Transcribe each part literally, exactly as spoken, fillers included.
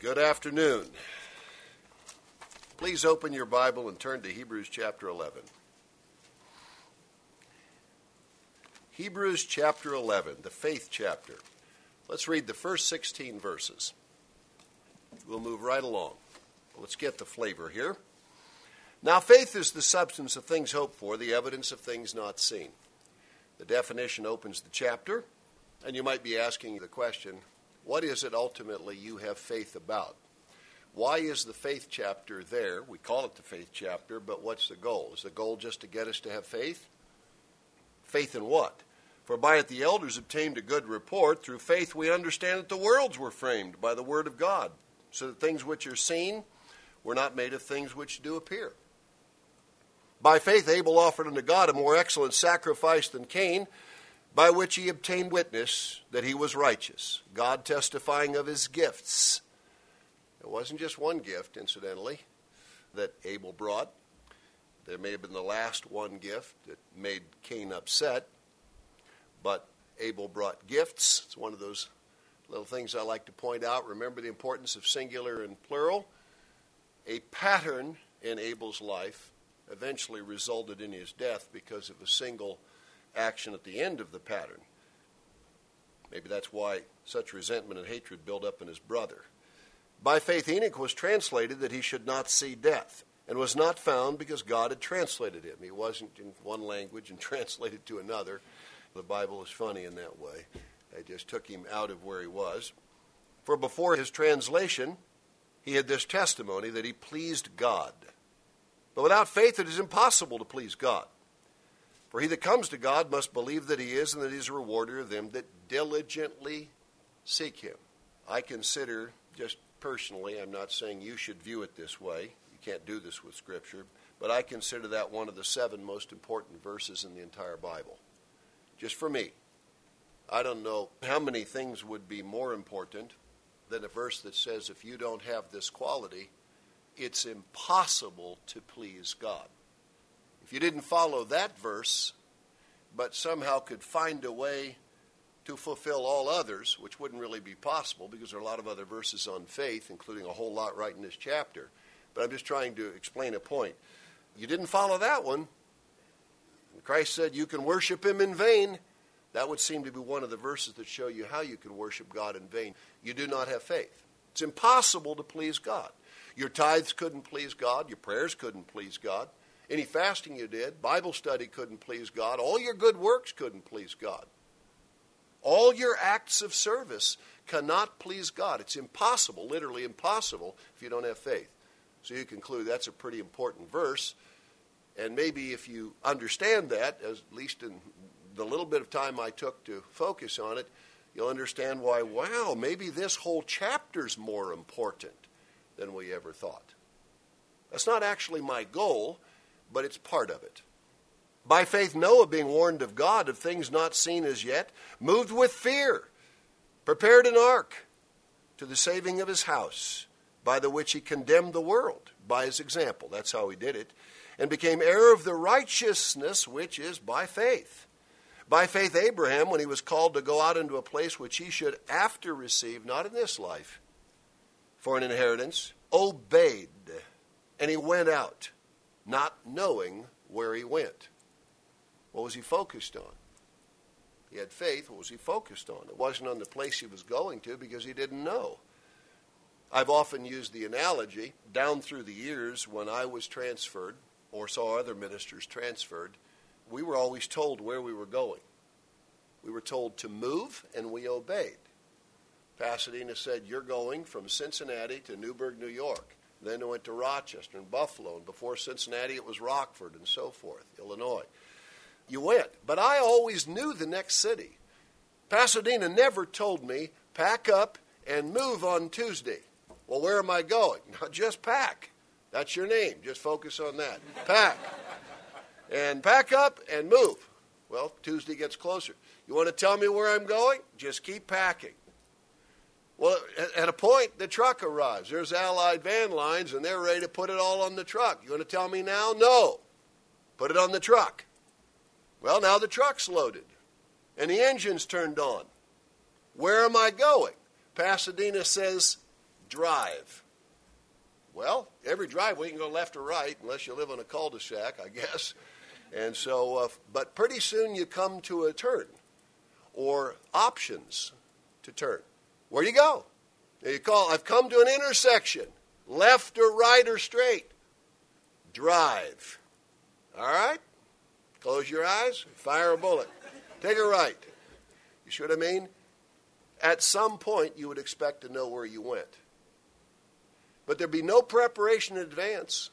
Good afternoon. Please open your Bible and turn to Hebrews chapter eleven. Hebrews chapter eleven, the faith chapter. Let's read the first sixteen verses. We'll move right along. Let's get the flavor here. Now, faith is the substance of things hoped for, the evidence of things not seen. The definition opens the chapter, and you might be asking the question, what is it ultimately you have faith about? Why is the faith chapter there? We call it the faith chapter, but what's the goal? Is the goal just to get us to have faith? Faith in what? For by it the elders obtained a good report. Through faith we understand that the worlds were framed by the word of God, so that things which are seen were not made of things which do appear. By faith Abel offered unto God a more excellent sacrifice than Cain, by which he obtained witness that he was righteous, God testifying of his gifts. It wasn't just one gift, incidentally, that Abel brought. There may have been the last one gift that made Cain upset, but Abel brought gifts. It's one of those little things I like to point out. Remember the importance of singular and plural. A pattern in Abel's life eventually resulted in his death because of a single action at the end of the pattern. Maybe that's why such resentment and hatred built up in his brother. By faith Enoch was translated that he should not see death, and was not found because God had translated him. He wasn't in one language and translated to another. The Bible is funny in that way. They just took him out of where he was. For before his translation, he had this testimony that he pleased God. But without faith it is impossible to please God. For he that comes to God must believe that he is, and that he is a rewarder of them that diligently seek him. I consider, just personally, I'm not saying you should view it this way. You can't do this with Scripture. But I consider that one of the seven most important verses in the entire Bible. Just for me. I don't know how many things would be more important than a verse that says if you don't have this quality, it's impossible to please God. If you didn't follow that verse, but somehow could find a way to fulfill all others, which wouldn't really be possible because there are a lot of other verses on faith, including a whole lot right in this chapter. But I'm just trying to explain a point. You didn't follow that one. Christ said you can worship him in vain. That would seem to be one of the verses that show you how you can worship God in vain. You do not have faith. It's impossible to please God. Your tithes couldn't please God. Your prayers couldn't please God. Any fasting you did, Bible study couldn't please God. All your good works couldn't please God. All your acts of service cannot please God. It's impossible, literally impossible, if you don't have faith. So you conclude that's a pretty important verse. And maybe if you understand that, at least in the little bit of time I took to focus on it, you'll understand why, wow, maybe this whole chapter's more important than we ever thought. That's not actually my goal, but it's part of it. By faith Noah, being warned of God of things not seen as yet, moved with fear, prepared an ark to the saving of his house, by the which he condemned the world by his example. That's how he did it. And became heir of the righteousness which is by faith. By faith Abraham, when he was called to go out into a place which he should after receive, not in this life, for an inheritance, obeyed. And he went out, not knowing where he went. What was he focused on? He had faith. What was he focused on? It wasn't on the place he was going to because he didn't know. I've often used the analogy, down through the years when I was transferred or saw other ministers transferred, we were always told where we were going. We were told to move, and we obeyed. Pasadena said, you're going from Cincinnati to Newburgh, New York. Then it went to Rochester and Buffalo, and before Cincinnati it was Rockford and so forth, Illinois. You went, but I always knew the next city. Pasadena never told me, pack up and move on Tuesday. Well, where am I going? Now, just pack. That's your name. Just focus on that. Pack. And pack up and move. Well, Tuesday gets closer. You want to tell me where I'm going? Just keep packing. Well, at a point, the truck arrives. There's Allied Van Lines, and they're ready to put it all on the truck. You want to tell me now? No. Put it on the truck. Well, now the truck's loaded, and the engine's turned on. Where am I going? Pasadena says, drive. Well, every driveway you can go left or right, unless you live on a cul-de-sac, I guess. And so, uh, but pretty soon you come to a turn or options to turn. Where do you go? You call, I've come to an intersection, left or right or straight. Drive. All right? Close your eyes, fire a bullet. Take a right. You see what I mean? At some point, you would expect to know where you went. But there'd be no preparation in advance.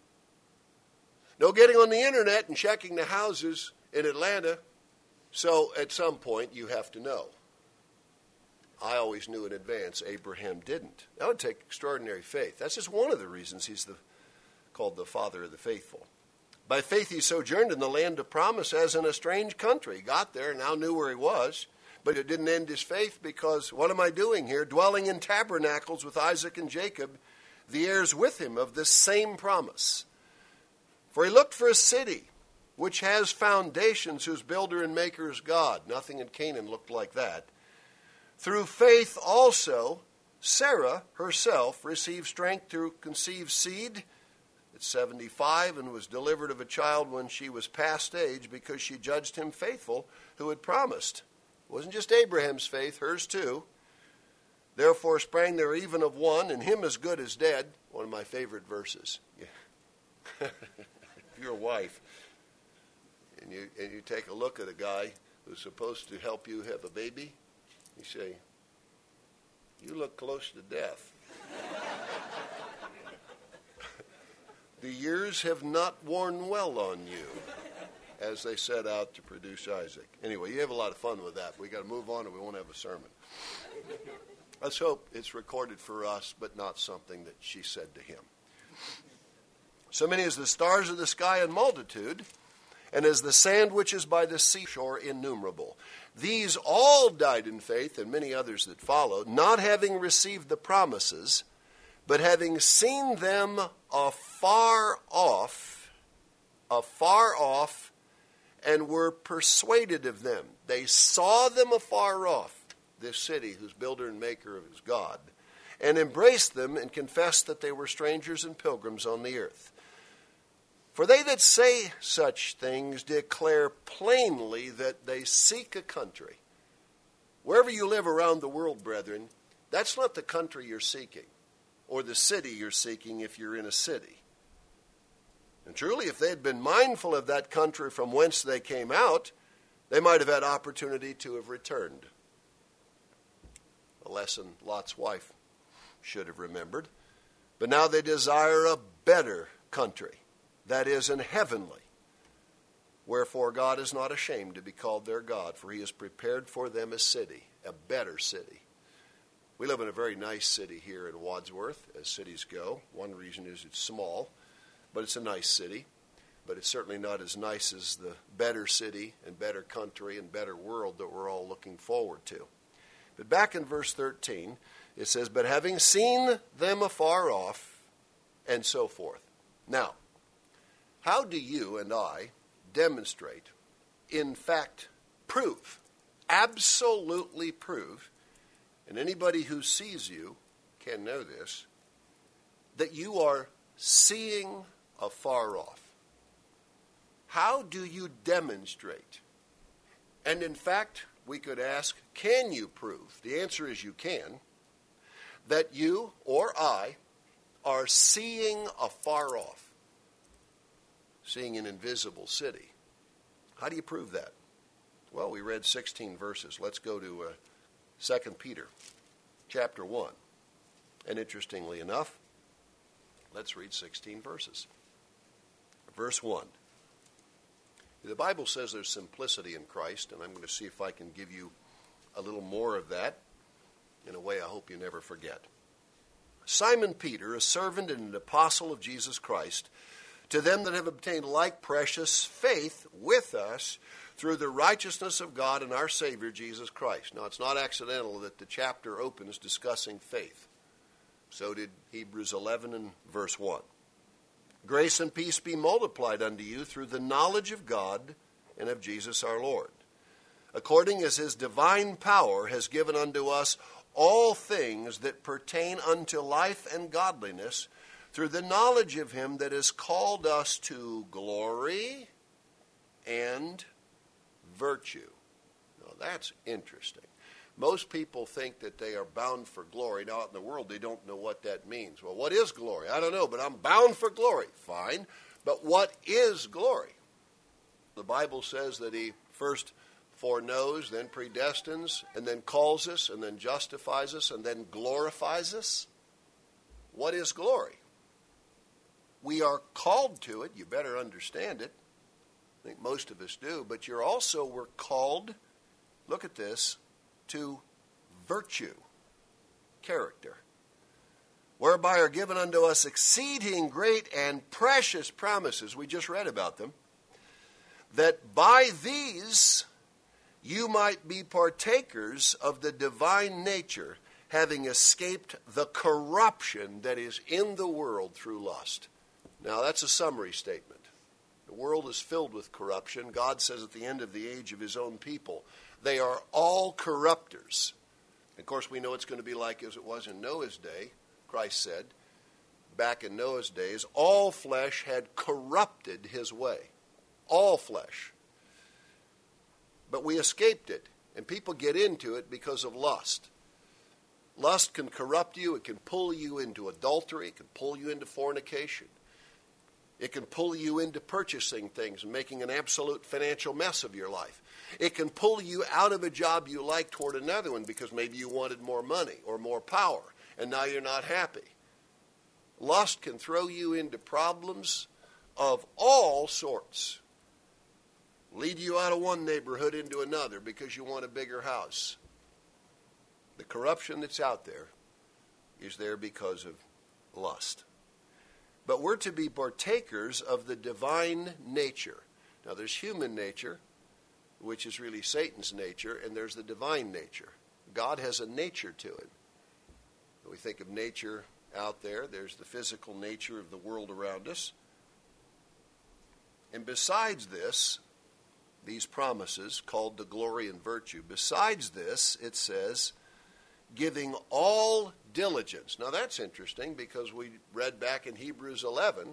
No getting on the internet and checking the houses in Atlanta. So at some point, you have to know. I always knew in advance. Abraham didn't. That would take extraordinary faith. That's just one of the reasons he's the, called the father of the faithful. By faith he sojourned in the land of promise as in a strange country. He got there, now knew where he was. But it didn't end his faith because, what am I doing here? Dwelling in tabernacles with Isaac and Jacob, the heirs with him of this same promise. For he looked for a city which has foundations, whose builder and maker is God. Nothing in Canaan looked like that. Through faith also, Sarah herself received strength to conceive seed at seventy-five and was delivered of a child when she was past age because she judged him faithful who had promised. It wasn't just Abraham's faith, hers too. Therefore sprang there even of one, and him as good as dead. One of my favorite verses. Yeah. If you're a wife, and you, and you take a look at a guy who's supposed to help you have a baby, you say, you look close to death. The years have not worn well on you as they set out to produce Isaac. Anyway, you have a lot of fun with that. We got to move on or we won't have a sermon. Let's hope it's recorded for us, but not something that she said to him. So many as the stars of the sky in multitude, and as the sand which is by the seashore innumerable. These all died in faith, and many others that followed, not having received the promises, but having seen them afar off, afar off, and were persuaded of them. They saw them afar off, this city whose builder and maker is God, and embraced them and confessed that they were strangers and pilgrims on the earth. For they that say such things declare plainly that they seek a country. Wherever you live around the world, brethren, that's not the country you're seeking, or the city you're seeking if you're in a city. And truly, if they had been mindful of that country from whence they came out, they might have had opportunity to have returned. A lesson Lot's wife should have remembered. But now they desire a better country, that is, an heavenly. Wherefore God is not ashamed to be called their God, for he has prepared for them a city, a better city. We live in a very nice city here in Wadsworth, as cities go. One reason is it's small, but it's a nice city. But it's certainly not as nice as the better city and better country and better world that we're all looking forward to. But back in verse thirteen, it says, but having seen them afar off, and so forth. Now, how do you and I demonstrate, in fact, prove, absolutely prove, and anybody who sees you can know this, that you are seeing afar off? How do you demonstrate? And in fact, we could ask, can you prove? The answer is you can, that you or I are seeing afar off, seeing an invisible city. How do you prove that? Well, we read sixteen verses. Let's go to uh, Second Peter chapter one. And interestingly enough, let's read sixteen verses. Verse one. The Bible says there's simplicity in Christ, and I'm going to see if I can give you a little more of that in a way I hope you never forget. Simon Peter, a servant and an apostle of Jesus Christ, to them that have obtained like precious faith with us through the righteousness of God and our Savior Jesus Christ. Now, it's not accidental that the chapter opens discussing faith. So did Hebrews eleven and verse one. Grace and peace be multiplied unto you through the knowledge of God and of Jesus our Lord, according as his divine power has given unto us all things that pertain unto life and godliness, through the knowledge of him that has called us to glory and virtue. Now that's interesting. Most people think that they are bound for glory. Now, out in the world, they don't know what that means. Well, what is glory? I don't know, but I'm bound for glory. Fine. But what is glory? The Bible says that he first foreknows, then predestines, and then calls us, and then justifies us, and then glorifies us. What is glory? We are called to it. You better understand it. I think most of us do. But you're also, we're called, look at this, to virtue, character, whereby are given unto us exceeding great and precious promises. We just read about them. That by these you might be partakers of the divine nature, having escaped the corruption that is in the world through lust. Now that's a summary statement. The world is filled with corruption. God says at the end of the age of his own people, they are all corrupters. Of course, we know it's going to be like as it was in Noah's day. Christ said, back in Noah's days, all flesh had corrupted his way. All flesh. But we escaped it, and people get into it because of lust. Lust can corrupt you. It can pull you into adultery. It can pull you into fornication. It can pull you into purchasing things and making an absolute financial mess of your life. It can pull you out of a job you like toward another one because maybe you wanted more money or more power, and now you're not happy. Lust can throw you into problems of all sorts. Lead you out of one neighborhood into another because you want a bigger house. The corruption that's out there is there because of lust. But we're to be partakers of the divine nature. Now there's human nature, which is really Satan's nature, and there's the divine nature. God has a nature to it. We think of nature out there. There's the physical nature of the world around us. And besides this, these promises called to glory and virtue, besides this, it says, giving all diligence. Now that's interesting because we read back in Hebrews eleven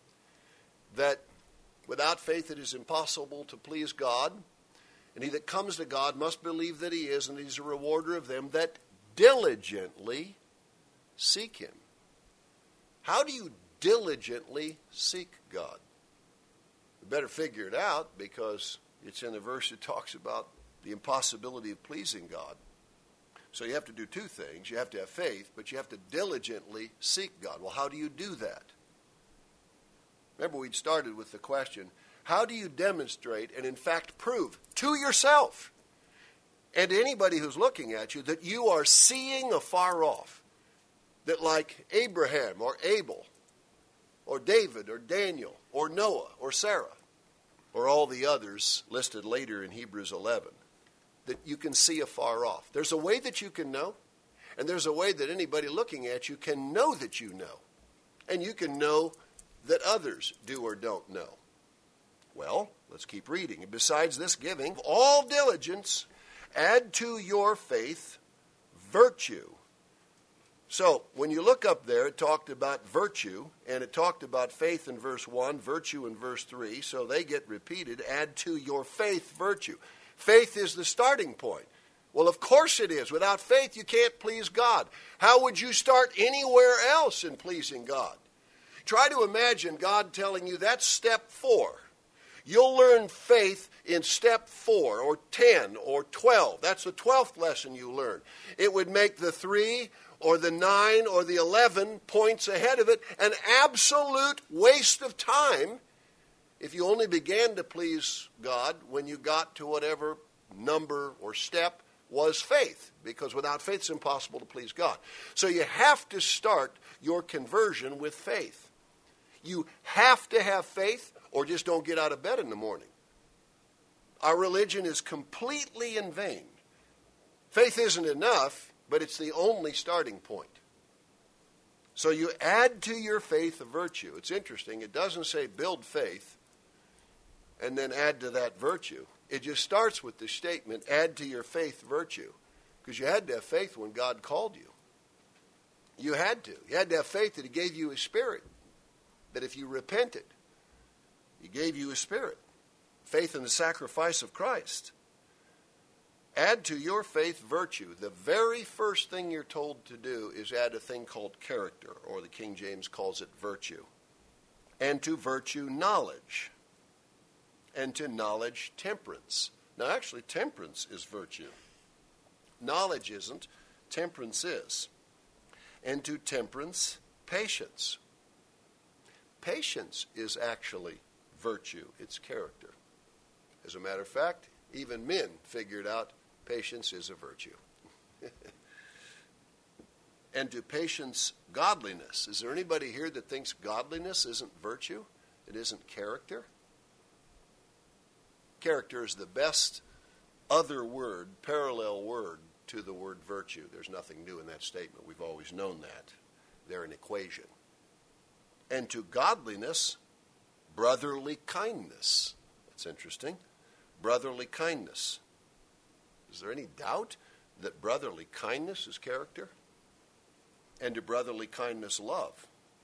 that without faith it is impossible to please God. And he that comes to God must believe that he is, and he's a rewarder of them that diligently seek him. How do you diligently seek God? You better figure it out because it's in the verse that talks about the impossibility of pleasing God. So you have to do two things. You have to have faith, but you have to diligently seek God. Well, how do you do that? Remember, we'd started with the question, how do you demonstrate and in fact prove to yourself and to anybody who's looking at you that you are seeing afar off? That like Abraham or Abel or David or Daniel or Noah or Sarah or all the others listed later in Hebrews eleven, that you can see afar off. There's a way that you can know, and there's a way that anybody looking at you can know that you know. And you can know that others do or don't know. Well, let's keep reading. And besides this giving, all diligence, add to your faith virtue. So, when you look up there, it talked about virtue, and it talked about faith in verse one, virtue in verse three, so they get repeated. Add to your faith virtue. Faith is the starting point. Well, of course it is. Without faith, you can't please God. How would you start anywhere else in pleasing God? Try to imagine God telling you that's step four. You'll learn faith in step four or ten or twelve. That's the twelfth lesson you learn. It would make the three or the nine or the eleven points ahead of it an absolute waste of time if you only began to please God when you got to whatever number or step was faith. Because without faith, it's impossible to please God. So you have to start your conversion with faith. You have to have faith or just don't get out of bed in the morning. Our religion is completely in vain. Faith isn't enough, but it's the only starting point. So you add to your faith a virtue. It's interesting. It doesn't say build faith and then add to that virtue. It just starts with the statement, add to your faith virtue. Because you had to have faith when God called you. You had to. You had to have faith that he gave you his Spirit. That if you repented, he gave you his Spirit. Faith in the sacrifice of Christ. Add to your faith virtue. The very first thing you're told to do is add a thing called character, or the King James calls it virtue. And to virtue, knowledge. And to knowledge, temperance. Now, actually, temperance is virtue. Knowledge isn't. Temperance is. And to temperance, patience. Patience is actually virtue. It's character. As a matter of fact, even men figured out patience is a virtue. And to patience, godliness. Is there anybody here that thinks godliness isn't virtue? It isn't character? Character is the best other word, parallel word to the word virtue. There's nothing new in that statement. We've always known that. They're an equation. And to godliness, brotherly kindness. That's interesting. Brotherly kindness. Is there any doubt that brotherly kindness is character? And to brotherly kindness, love.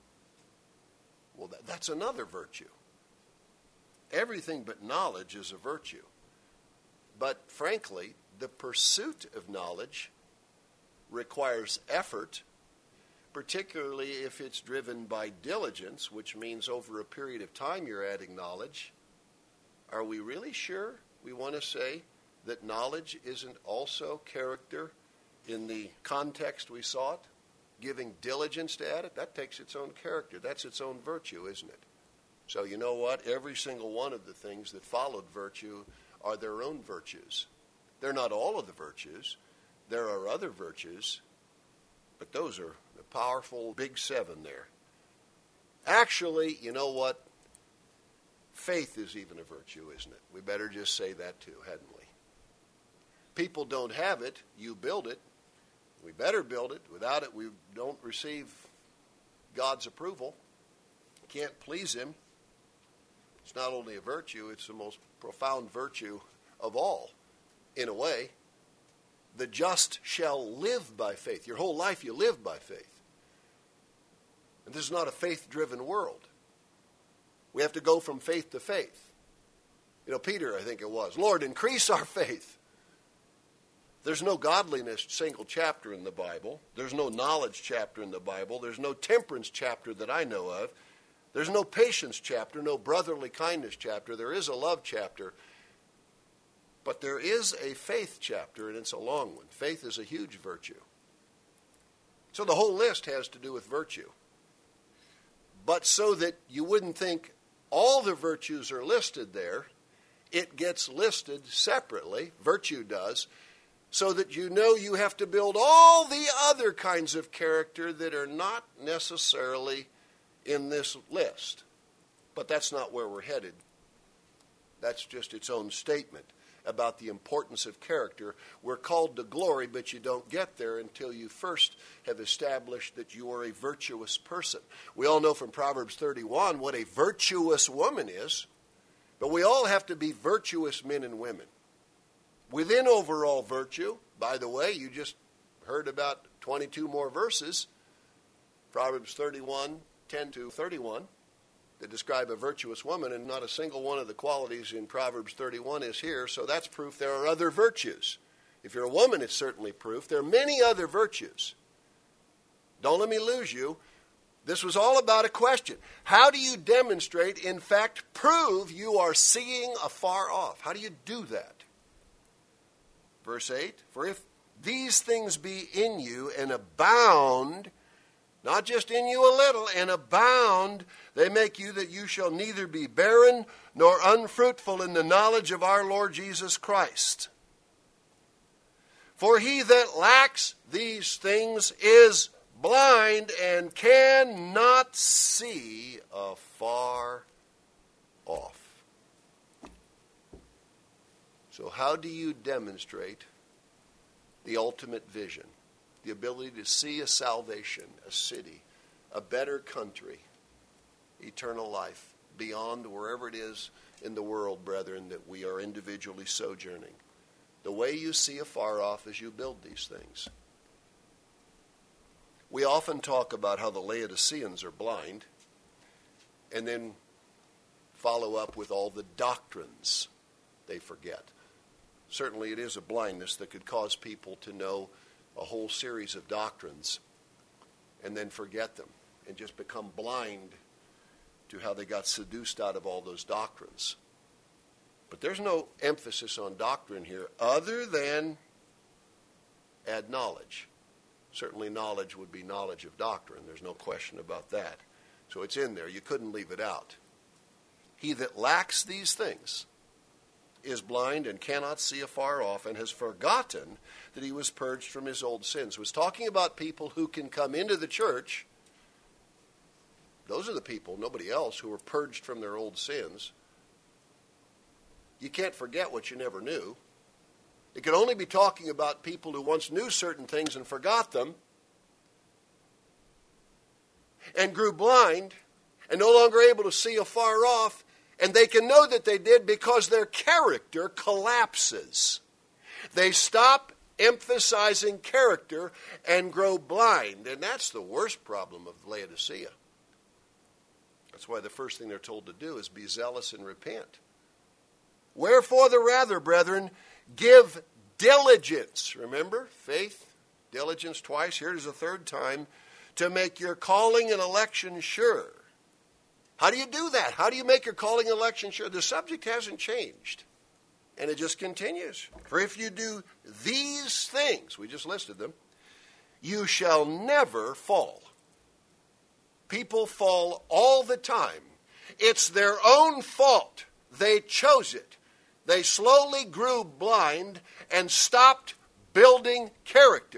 Well, that, that's another virtue. Everything but knowledge is a virtue. But frankly, the pursuit of knowledge requires effort, particularly if it's driven by diligence, which means over a period of time you're adding knowledge. Are we really sure we want to say that knowledge isn't also character in the context we saw it? Giving diligence to add it, that takes its own character. That's its own virtue, isn't it? So you know what? Every single one of the things that followed virtue are their own virtues. They're not all of the virtues. There are other virtues, but those are the powerful big seven there. Actually, you know what? Faith is even a virtue, isn't it? We better just say that too, hadn't we? People don't have it. You build it. We better build it. Without it, we don't receive God's approval. Can't please him. It's not only a virtue, it's the most profound virtue of all, in a way. The just shall live by faith. Your whole life you live by faith. And this is not a faith-driven world. We have to go from faith to faith. You know, Peter, I think it was, Lord, increase our faith. There's no godliness single chapter in the Bible. There's no knowledge chapter in the Bible. There's no temperance chapter that I know of. There's no patience chapter, no brotherly kindness chapter. There is a love chapter. But there is a faith chapter, and it's a long one. Faith is a huge virtue. So the whole list has to do with virtue. But so that you wouldn't think all the virtues are listed there, it gets listed separately, virtue does, so that you know you have to build all the other kinds of character that are not necessarily in this list. But that's not where we're headed. That's just its own statement about the importance of character. We're called to glory, but you don't get there until you first have established that you are a virtuous person. We all know from Proverbs thirty-one what a virtuous woman is, but we all have to be virtuous men and women. Within overall virtue, by the way, you just heard about twenty-two more verses, Proverbs thirty-one, ten to thirty-one, that describe a virtuous woman, and not a single one of the qualities in Proverbs thirty-one is here, so that's proof there are other virtues. If you're a woman, it's certainly proof. There are many other virtues. Don't let me lose you. This was all about a question. How do you demonstrate, in fact, prove you are seeing afar off? How do you do that? Verse eight, for if these things be in you and abound, not just in you a little, and abound, they make you that you shall neither be barren nor unfruitful in the knowledge of our Lord Jesus Christ. For he that lacks these things is blind and cannot see afar off. So how do you demonstrate the ultimate vision? The ability to see a salvation, a city, a better country, eternal life, beyond wherever it is in the world, brethren, that we are individually sojourning. The way you see afar off as you build these things. We often talk about how the Laodiceans are blind, and then follow up with all the doctrines they forget. Certainly it is a blindness that could cause people to know a whole series of doctrines and then forget them and just become blind to how they got seduced out of all those doctrines. But there's no emphasis on doctrine here other than add knowledge. Certainly knowledge would be knowledge of doctrine. There's no question about that. So it's in there. You couldn't leave it out. He that lacks these things is blind and cannot see afar off and has forgotten that he was purged from his old sins. He was talking about people who can come into the church. Those are the people, nobody else, who were purged from their old sins. You can't forget what you never knew. It could only be talking about people who once knew certain things and forgot them and grew blind and no longer able to see afar off, and they can know that they did because their character collapses. They stop emphasizing character and grow blind, and that's the worst problem of Laodicea. That's why the first thing they're told to do is be zealous and repent. Wherefore the rather, brethren, give diligence. Remember, faith, diligence twice. Here it is a third time. To make your calling and election sure. How do you do that? How do you make your calling and election sure? The subject hasn't changed. And it just continues. For if you do these things, we just listed them, you shall never fall. People fall all the time. It's their own fault. They chose it. They slowly grew blind and stopped building character.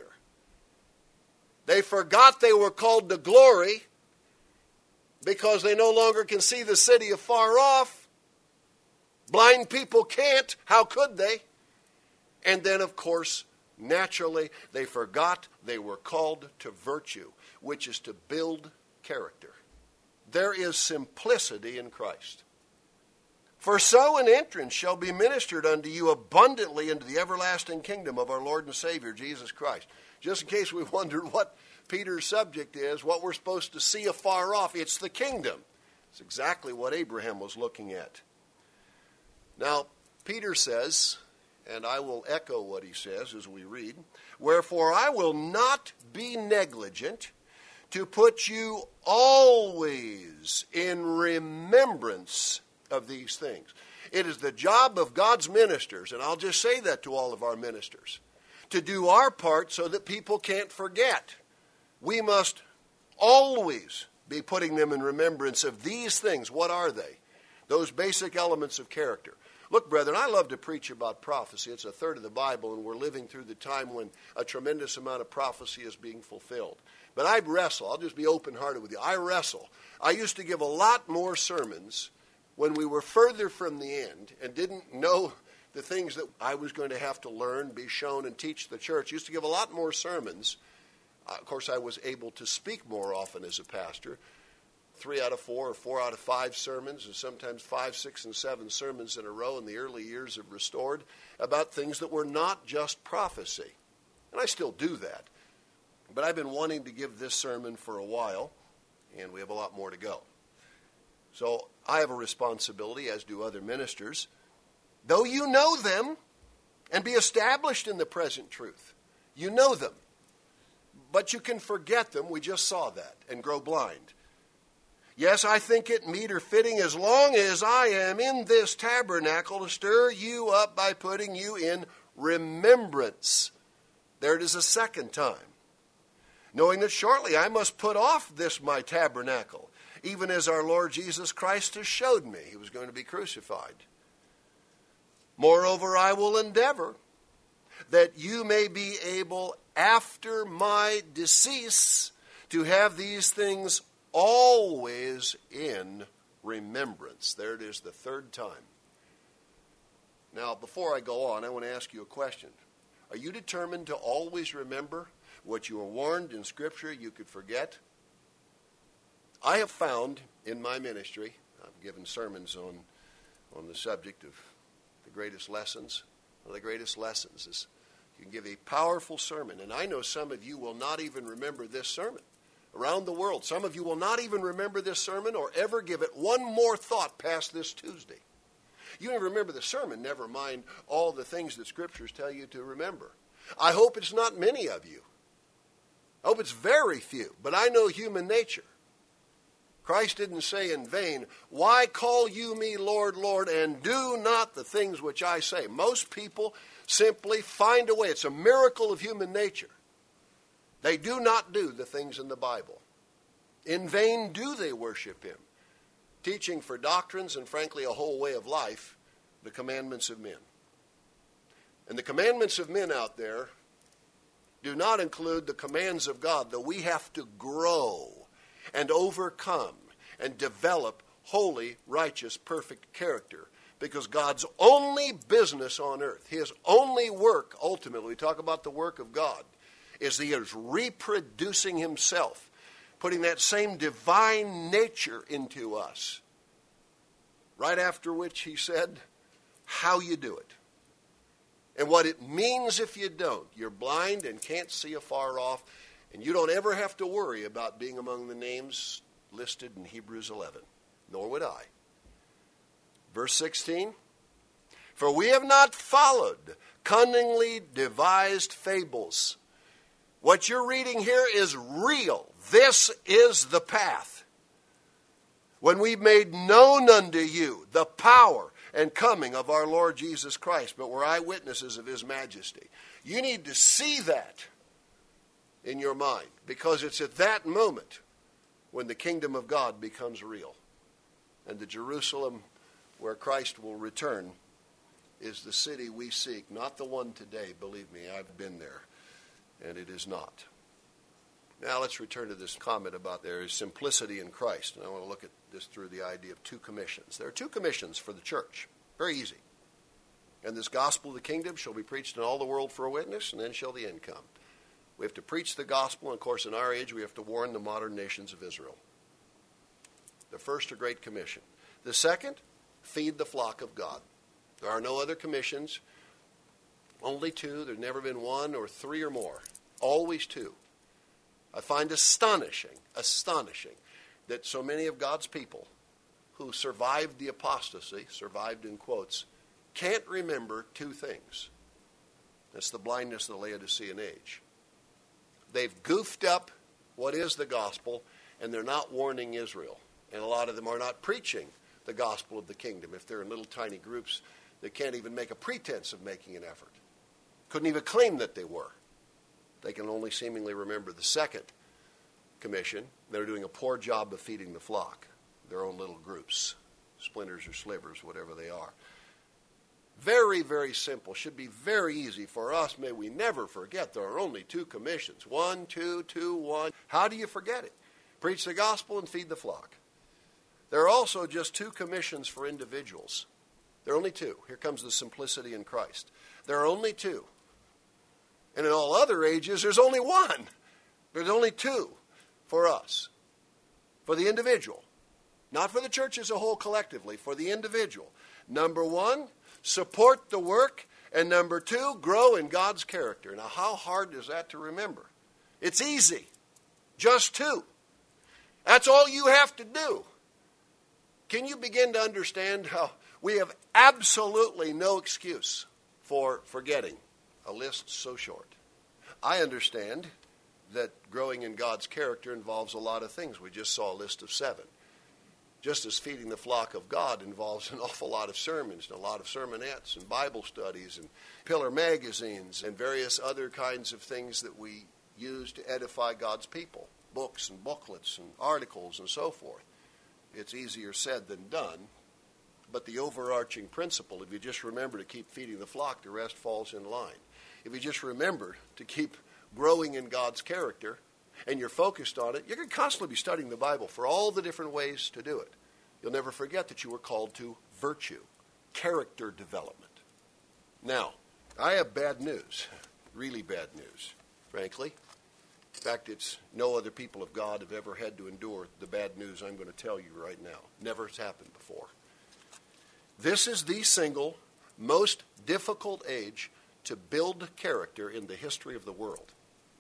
They forgot they were called to glory because they no longer can see the city afar off. Blind people can't. How could they? And then, of course, naturally, they forgot they were called to virtue, which is to build character. There is simplicity in Christ. For so an entrance shall be ministered unto you abundantly into the everlasting kingdom of our Lord and Savior, Jesus Christ. Just in case we wondered what Peter's subject is, what we're supposed to see afar off, it's the kingdom. It's exactly what Abraham was looking at. Now, Peter says, and I will echo what he says as we read, wherefore I will not be negligent to put you always in remembrance of these things. It is the job of God's ministers, and I'll just say that to all of our ministers, to do our part so that people can't forget. We must always be putting them in remembrance of these things. What are they? Those basic elements of character. Look, brethren, I love to preach about prophecy. It's a third of the Bible, and we're living through the time when a tremendous amount of prophecy is being fulfilled. But I wrestle. I'll just be open-hearted with you. I wrestle. I used to give a lot more sermons when we were further from the end and didn't know the things that I was going to have to learn, be shown, and teach the church. I used to give a lot more sermons. Uh, of course, I was able to speak more often as a pastor. Three out of four or four out of five sermons, and sometimes five, six, and seven sermons in a row in the early years of Restored about things that were not just prophecy. And I still do that. But I've been wanting to give this sermon for a while, and we have a lot more to go. So I have a responsibility, as do other ministers, though you know them and be established in the present truth. You know them, but you can forget them. We just saw that, and grow blind. Yes, I think it meet or fitting as long as I am in this tabernacle to stir you up by putting you in remembrance. There it is a second time. Knowing that shortly I must put off this my tabernacle, even as our Lord Jesus Christ has showed me. He was going to be crucified. Moreover, I will endeavor that you may be able after my decease to have these things always in remembrance. There it is, the third time. Now, before I go on, I want to ask you a question. Are you determined to always remember what you were warned in Scripture you could forget? I have found in my ministry, I've given sermons on, on the subject of the greatest lessons One of the greatest lessons is you can give a powerful sermon. And I know some of you will not even remember this sermon. Around the world, some of you will not even remember this sermon or ever give it one more thought past this Tuesday. You even remember the sermon, never mind all the things that Scriptures tell you to remember. I hope it's not many of you. I hope it's very few, but I know human nature. Christ didn't say in vain, "Why call you me Lord, Lord, and do not the things which I say?" Most people simply find a way. It's a miracle of human nature. They do not do the things in the Bible. In vain do they worship him, teaching for doctrines and frankly a whole way of life, the commandments of men. And the commandments of men out there do not include the commands of God, though we have to grow and overcome and develop holy, righteous, perfect character. Because God's only business on earth, his only work, ultimately, we talk about the work of God, is he is reproducing himself, putting that same divine nature into us. Right after which he said, how you do it. And what it means if you don't. You're blind and can't see afar off, and you don't ever have to worry about being among the names listed in Hebrews eleven. Nor would I. Verse sixteen, for we have not followed cunningly devised fables. What you're reading here is real. This is the path. When we made known unto you the power and coming of our Lord Jesus Christ, but we're eyewitnesses of his majesty. You need to see that in your mind, because it's at that moment when the kingdom of God becomes real. And the Jerusalem where Christ will return is the city we seek, not the one today. Believe me, I've been there, and it is not. Now let's return to this comment about there is simplicity in Christ. And I want to look at this through the idea of two commissions. There are two commissions for the church. Very easy. And this gospel of the kingdom shall be preached in all the world for a witness, and then shall the end come. We have to preach the gospel, and of course in our age we have to warn the modern nations of Israel. The first, a great commission. The second, feed the flock of God. There are no other commissions. Only two. There's never been one or three or more. Always two. I find astonishing, astonishing that so many of God's people who survived the apostasy, survived in quotes, can't remember two things. That's the blindness of the Laodicean age. They've goofed up what is the gospel, and they're not warning Israel. And a lot of them are not preaching the gospel of the kingdom. If they're in little tiny groups, they can't even make a pretense of making an effort. Couldn't even claim that they were. They can only seemingly remember the second commission. They're doing a poor job of feeding the flock, their own little groups, splinters or slivers, whatever they are. Very, very simple. Should be very easy for us. May we never forget there are only two commissions. One, two, two, one. How do you forget it? Preach the gospel and feed the flock. There are also just two commissions for individuals. There are only two. Here comes the simplicity in Christ. There are only two. And in all other ages, there's only one. There's only two for us. For the individual. Not for the church as a whole collectively. For the individual. Number one, support the work. And number two, grow in God's character. Now, how hard is that to remember? It's easy. Just two. That's all you have to do. Can you begin to understand how we have absolutely no excuse for forgetting a list so short? I understand that growing in God's character involves a lot of things. We just saw a list of seven. Just as feeding the flock of God involves an awful lot of sermons and a lot of sermonettes and Bible studies and pillar magazines and various other kinds of things that we use to edify God's people. Books and booklets and articles and so forth. It's easier said than done. But the overarching principle, if you just remember to keep feeding the flock, the rest falls in line. If you just remember to keep growing in God's character, and you're focused on it, you're going to constantly be studying the Bible for all the different ways to do it. You'll never forget that you were called to virtue, character development. Now, I have bad news, really bad news, frankly. In fact, it's no other people of God have ever had to endure the bad news I'm going to tell you right now. Never has happened before. This is the single most difficult age to build character in the history of the world.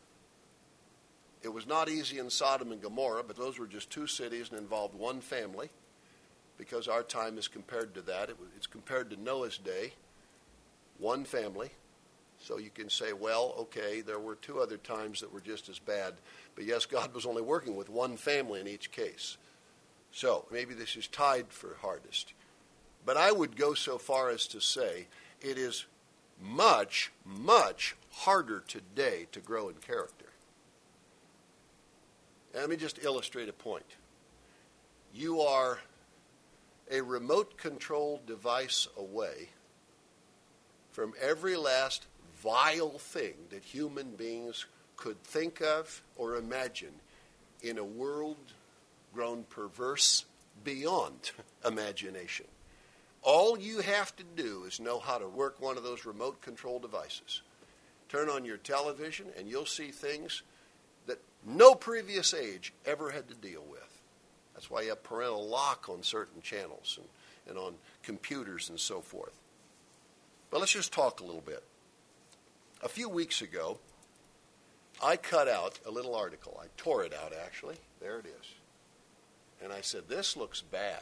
It was not easy in Sodom and Gomorrah, but those were just two cities and involved one family. Because our time is compared to that. It was, it's compared to Noah's day, one family. So you can say, well, okay, there were two other times that were just as bad. But yes, God was only working with one family in each case. So maybe this is tied for hardest. But I would go so far as to say it is much, much harder today to grow in character. And let me just illustrate a point. You are a remote control device away from every last vile thing that human beings could think of or imagine in a world grown perverse beyond imagination. All you have to do is know how to work one of those remote control devices. Turn on your television and you'll see things that no previous age ever had to deal with. That's why you have parental lock on certain channels and, and on computers and so forth. But let's just talk a little bit. A few weeks ago, I cut out a little article. I tore it out, actually. There it is. And I said, this looks bad.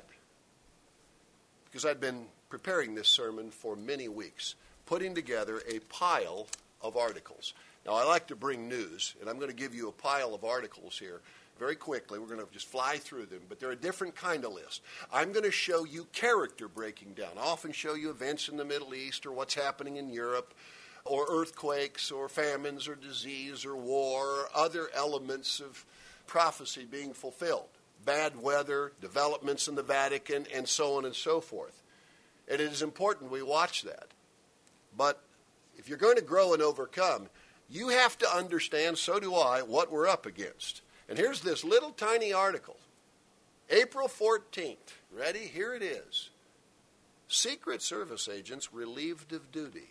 Because I'd been preparing this sermon for many weeks, putting together a pile of articles. Now, I like to bring news, and I'm going to give you a pile of articles here very quickly. We're going to just fly through them, but they're a different kind of list. I'm going to show you character breaking down. I often show you events in the Middle East or what's happening in Europe, or earthquakes or famines or disease or war or other elements of prophecy being fulfilled. Bad weather, developments in the Vatican, and so on and so forth. And it is important we watch that. But if you're going to grow and overcome, you have to understand, so do I, what we're up against. And here's this little tiny article. April fourteenth. Ready? Here it is. Secret Service agents relieved of duty.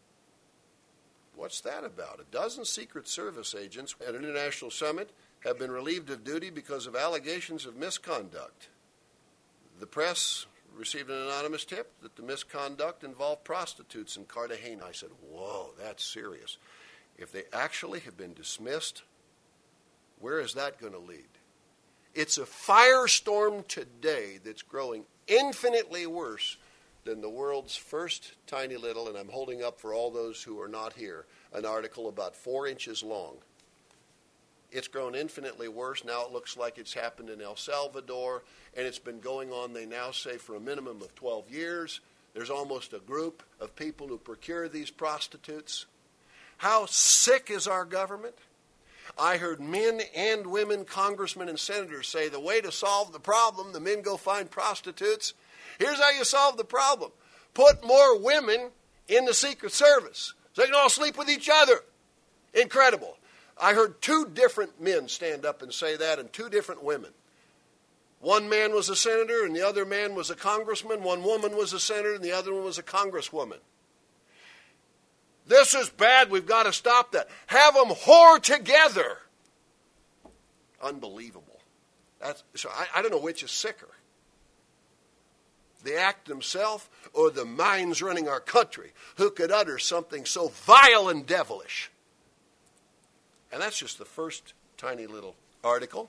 What's that about? A dozen Secret Service agents at an international summit have been relieved of duty because of allegations of misconduct. The press received an anonymous tip that the misconduct involved prostitutes in Cartagena. I said, whoa, that's serious. If they actually have been dismissed, where is that going to lead? It's a firestorm today that's growing infinitely worse than the world's first tiny little, and I'm holding up for all those who are not here, an article about four inches long. It's grown infinitely worse. Now it looks like it's happened in El Salvador, and it's been going on, they now say, for a minimum of twelve years. There's almost a group of people who procure these prostitutes. How sick is our government? I heard men and women, congressmen and senators say the way to solve the problem, the men go find prostitutes. Here's how you solve the problem. Put more women in the Secret Service so they can all sleep with each other. Incredible. I heard two different men stand up and say that, and two different women. One man was a senator and the other man was a congressman. One woman was a senator and the other one was a congresswoman. This is bad. We've got to stop that. Have them whore together. Unbelievable. That's, so I, I don't know which is sicker. The act themselves or the minds running our country who could utter something so vile and devilish. And that's just the first tiny little article.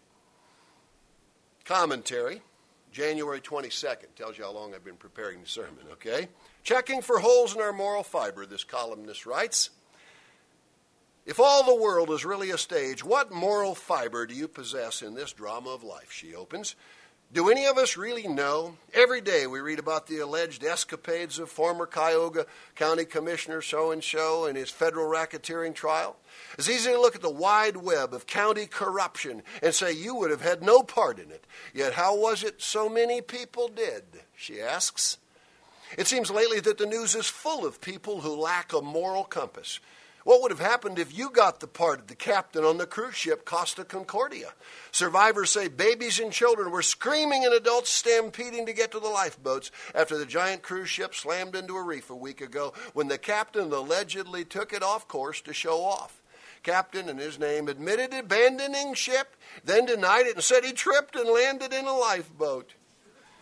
Commentary, January twenty-second. Tells you how long I've been preparing the sermon, okay? Checking for holes in our moral fiber, this columnist writes. If all the world is really a stage, what moral fiber do you possess in this drama of life? She opens. Do any of us really know? Every day we read about the alleged escapades of former Cuyahoga County Commissioner so-and-so in his federal racketeering trial. It's easy to look at the wide web of county corruption and say you would have had no part in it. Yet how was it so many people did, she asks. It seems lately that the news is full of people who lack a moral compass. What would have happened if you got the part of the captain on the cruise ship Costa Concordia? Survivors say babies and children were screaming and adults stampeding to get to the lifeboats after the giant cruise ship slammed into a reef a week ago when the captain allegedly took it off course to show off. Captain and his name admitted abandoning ship, then denied it and said he tripped and landed in a lifeboat.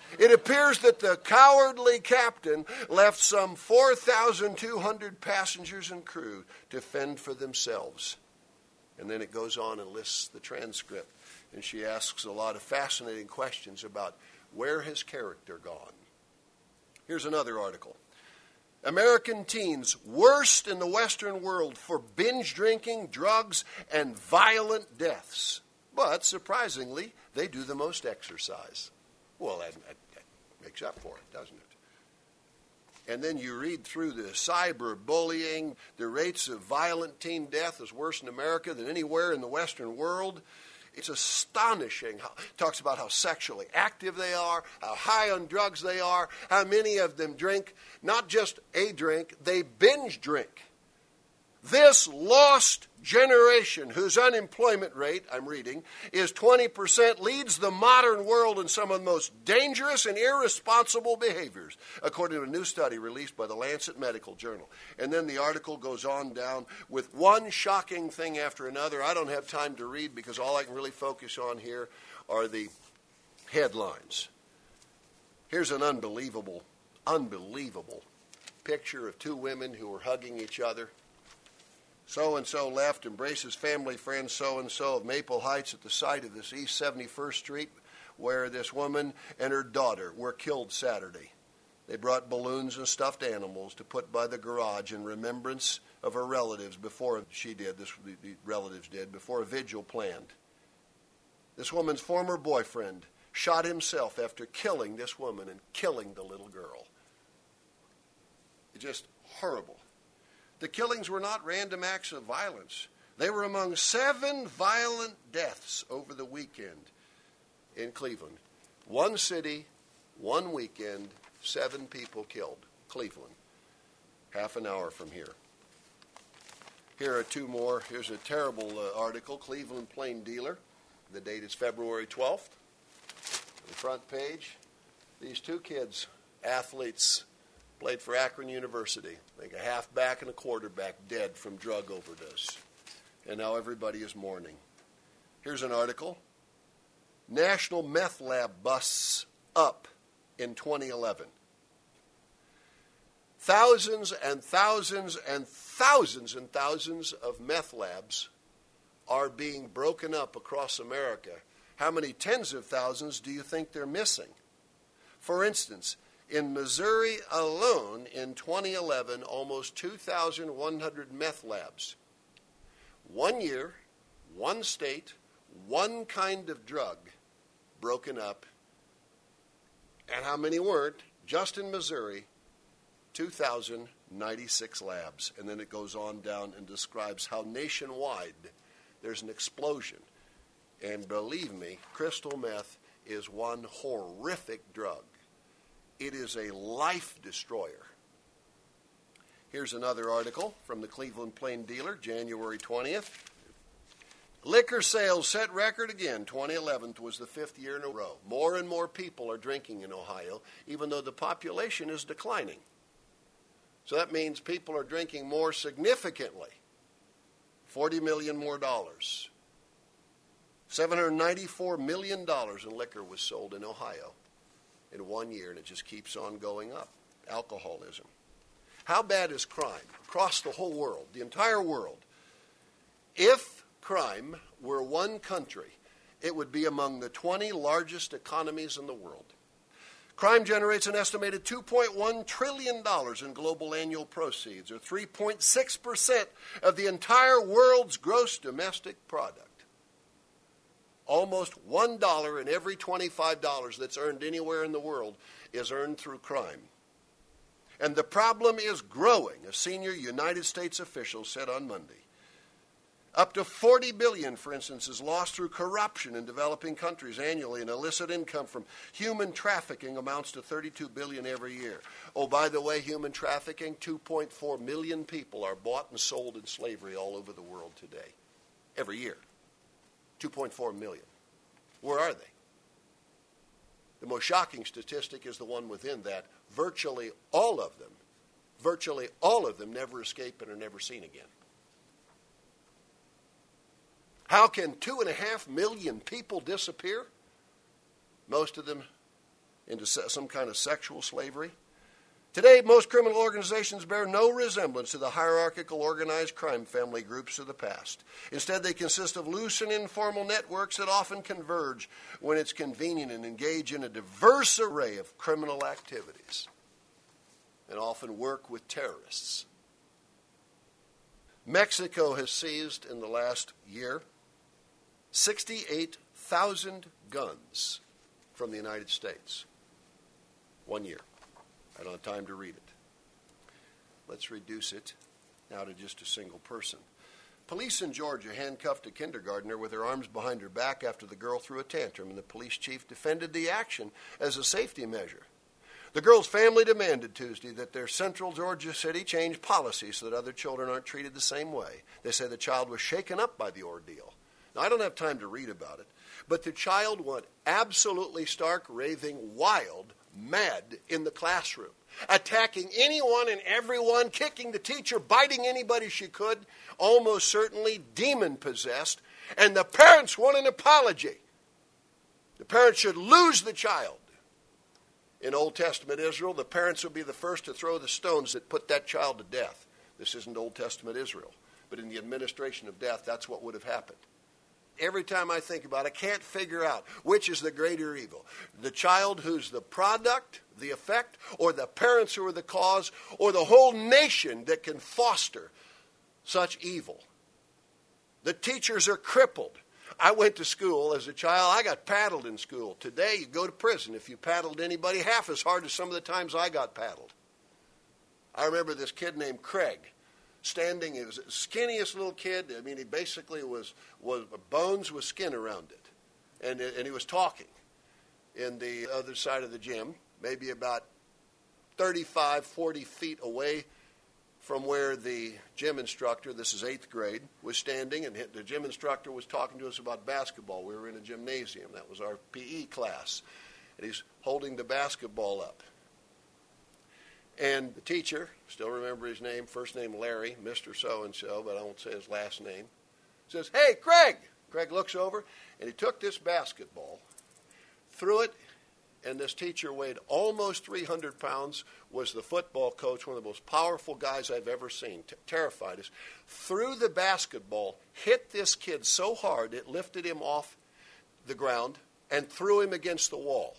It appears that the cowardly captain left some four thousand two hundred passengers and crew to fend for themselves. And then it goes on and lists the transcript. And she asks a lot of fascinating questions about where his character gone. Here's another article. American teens worst in the Western world for binge drinking, drugs, and violent deaths. But surprisingly, they do the most exercise. Well, that, that, that makes up for it, doesn't it? And then you read through the cyberbullying. The rates of violent teen death is worse in America than anywhere in the Western world. It's astonishing. How, it talks about how sexually active they are, how high on drugs they are, how many of them drink, not just a drink, they binge drink. This lost generation, whose unemployment rate, I'm reading, is twenty percent, leads the modern world in some of the most dangerous and irresponsible behaviors, according to a new study released by the Lancet Medical Journal. And then the article goes on down with one shocking thing after another. I don't have time to read because all I can really focus on here are the headlines. Here's an unbelievable, unbelievable picture of two women who were hugging each other. So-and-so left, embraces family friend so-and-so of Maple Heights at the site of this East seventy-first Street where this woman and her daughter were killed Saturday. They brought balloons and stuffed animals to put by the garage in remembrance of her relatives before she did, this the relatives did, before a vigil planned. This woman's former boyfriend shot himself after killing this woman and killing the little girl. It's just horrible. The killings were not random acts of violence. They were among seven violent deaths over the weekend in Cleveland. One city, one weekend, seven people killed. Cleveland, half an hour from here. Here are two more. Here's a terrible uh, article, Cleveland Plain Dealer. The date is February twelfth. The front page, these two kids, athletes, played for Akron University. I think a halfback and a quarterback dead from drug overdose. And now everybody is mourning. Here's an article. National meth lab busts up in twenty eleven. Thousands and thousands and thousands and thousands of meth labs are being broken up across America. How many tens of thousands do you think they're missing? For instance, in Missouri alone, in twenty eleven, almost two thousand one hundred meth labs. One year, one state, one kind of drug broken up. And how many weren't? Just in Missouri, two thousand ninety-six labs. And then it goes on down and describes how nationwide there's an explosion. And believe me, crystal meth is one horrific drug. It is a life destroyer. Here's another article from the Cleveland Plain Dealer, January twentieth. Liquor sales set record again. twenty eleven was the fifth year in a row. More and more people are drinking in Ohio, even though the population is declining. So that means people are drinking more significantly. forty million more dollars. seven hundred ninety-four million dollars in liquor was sold in Ohio in one year, and it just keeps on going up. Alcoholism. How bad is crime across the whole world, the entire world? If crime were one country, it would be among the twenty largest economies in the world. Crime generates an estimated two point one trillion dollars in global annual proceeds, or three point six percent of the entire world's gross domestic product. Almost one dollar in every twenty-five dollars that's earned anywhere in the world is earned through crime. And the problem is growing, a senior United States official said on Monday. Up to forty billion dollars, for instance, is lost through corruption in developing countries annually, and illicit income from human trafficking amounts to thirty-two billion dollars every year. Oh, by the way, human trafficking, two point four million people are bought and sold in slavery all over the world today, every year. two point four million. Where are they? The most shocking statistic is the one within that. Virtually all of them, virtually all of them never escape and are never seen again. How can two and a half million people disappear? Most of them into some kind of sexual slavery. Today, most criminal organizations bear no resemblance to the hierarchical organized crime family groups of the past. Instead, they consist of loose and informal networks that often converge when it's convenient and engage in a diverse array of criminal activities and often work with terrorists. Mexico has seized in the last year sixty-eight thousand guns from the United States. One year. I don't have time to read it. Let's reduce it now to just a single person. Police in Georgia handcuffed a kindergartner with her arms behind her back after the girl threw a tantrum, and the police chief defended the action as a safety measure. The girl's family demanded Tuesday that their central Georgia city change policy so that other children aren't treated the same way. They say the child was shaken up by the ordeal. Now, I don't have time to read about it, but the child went absolutely stark, raving, wild, mad in the classroom, attacking anyone and everyone, kicking the teacher, biting anybody she could, almost certainly demon-possessed, and the parents want an apology. The parents should lose the child. In Old Testament Israel, the parents would be the first to throw the stones that put that child to death. This isn't Old Testament Israel, but in the administration of death, that's what would have happened. Every time I think about it, I can't figure out which is the greater evil. The child who's the product, the effect, or the parents who are the cause, or the whole nation that can foster such evil. The teachers are crippled. I went to school as a child. I got paddled in school. Today, you go to prison if you paddled anybody half as hard as some of the times I got paddled. I remember this kid named Craig. Standing, he was the skinniest little kid. I mean, he basically was, was bones with skin around it. And, and he was talking in the other side of the gym, maybe about thirty-five, forty feet away from where the gym instructor, this is eighth grade, was standing. And the gym instructor was talking to us about basketball. We were in a gymnasium. That was our P E class. And he's holding the basketball up. And the teacher, still remember his name, first name Larry, Mister So-and-so, but I won't say his last name, says, "Hey, Craig!" Craig looks over, and he took this basketball, threw it, and this teacher weighed almost three hundred pounds, was the football coach, one of the most powerful guys I've ever seen, t- terrified us, threw the basketball, hit this kid so hard it lifted him off the ground and threw him against the wall.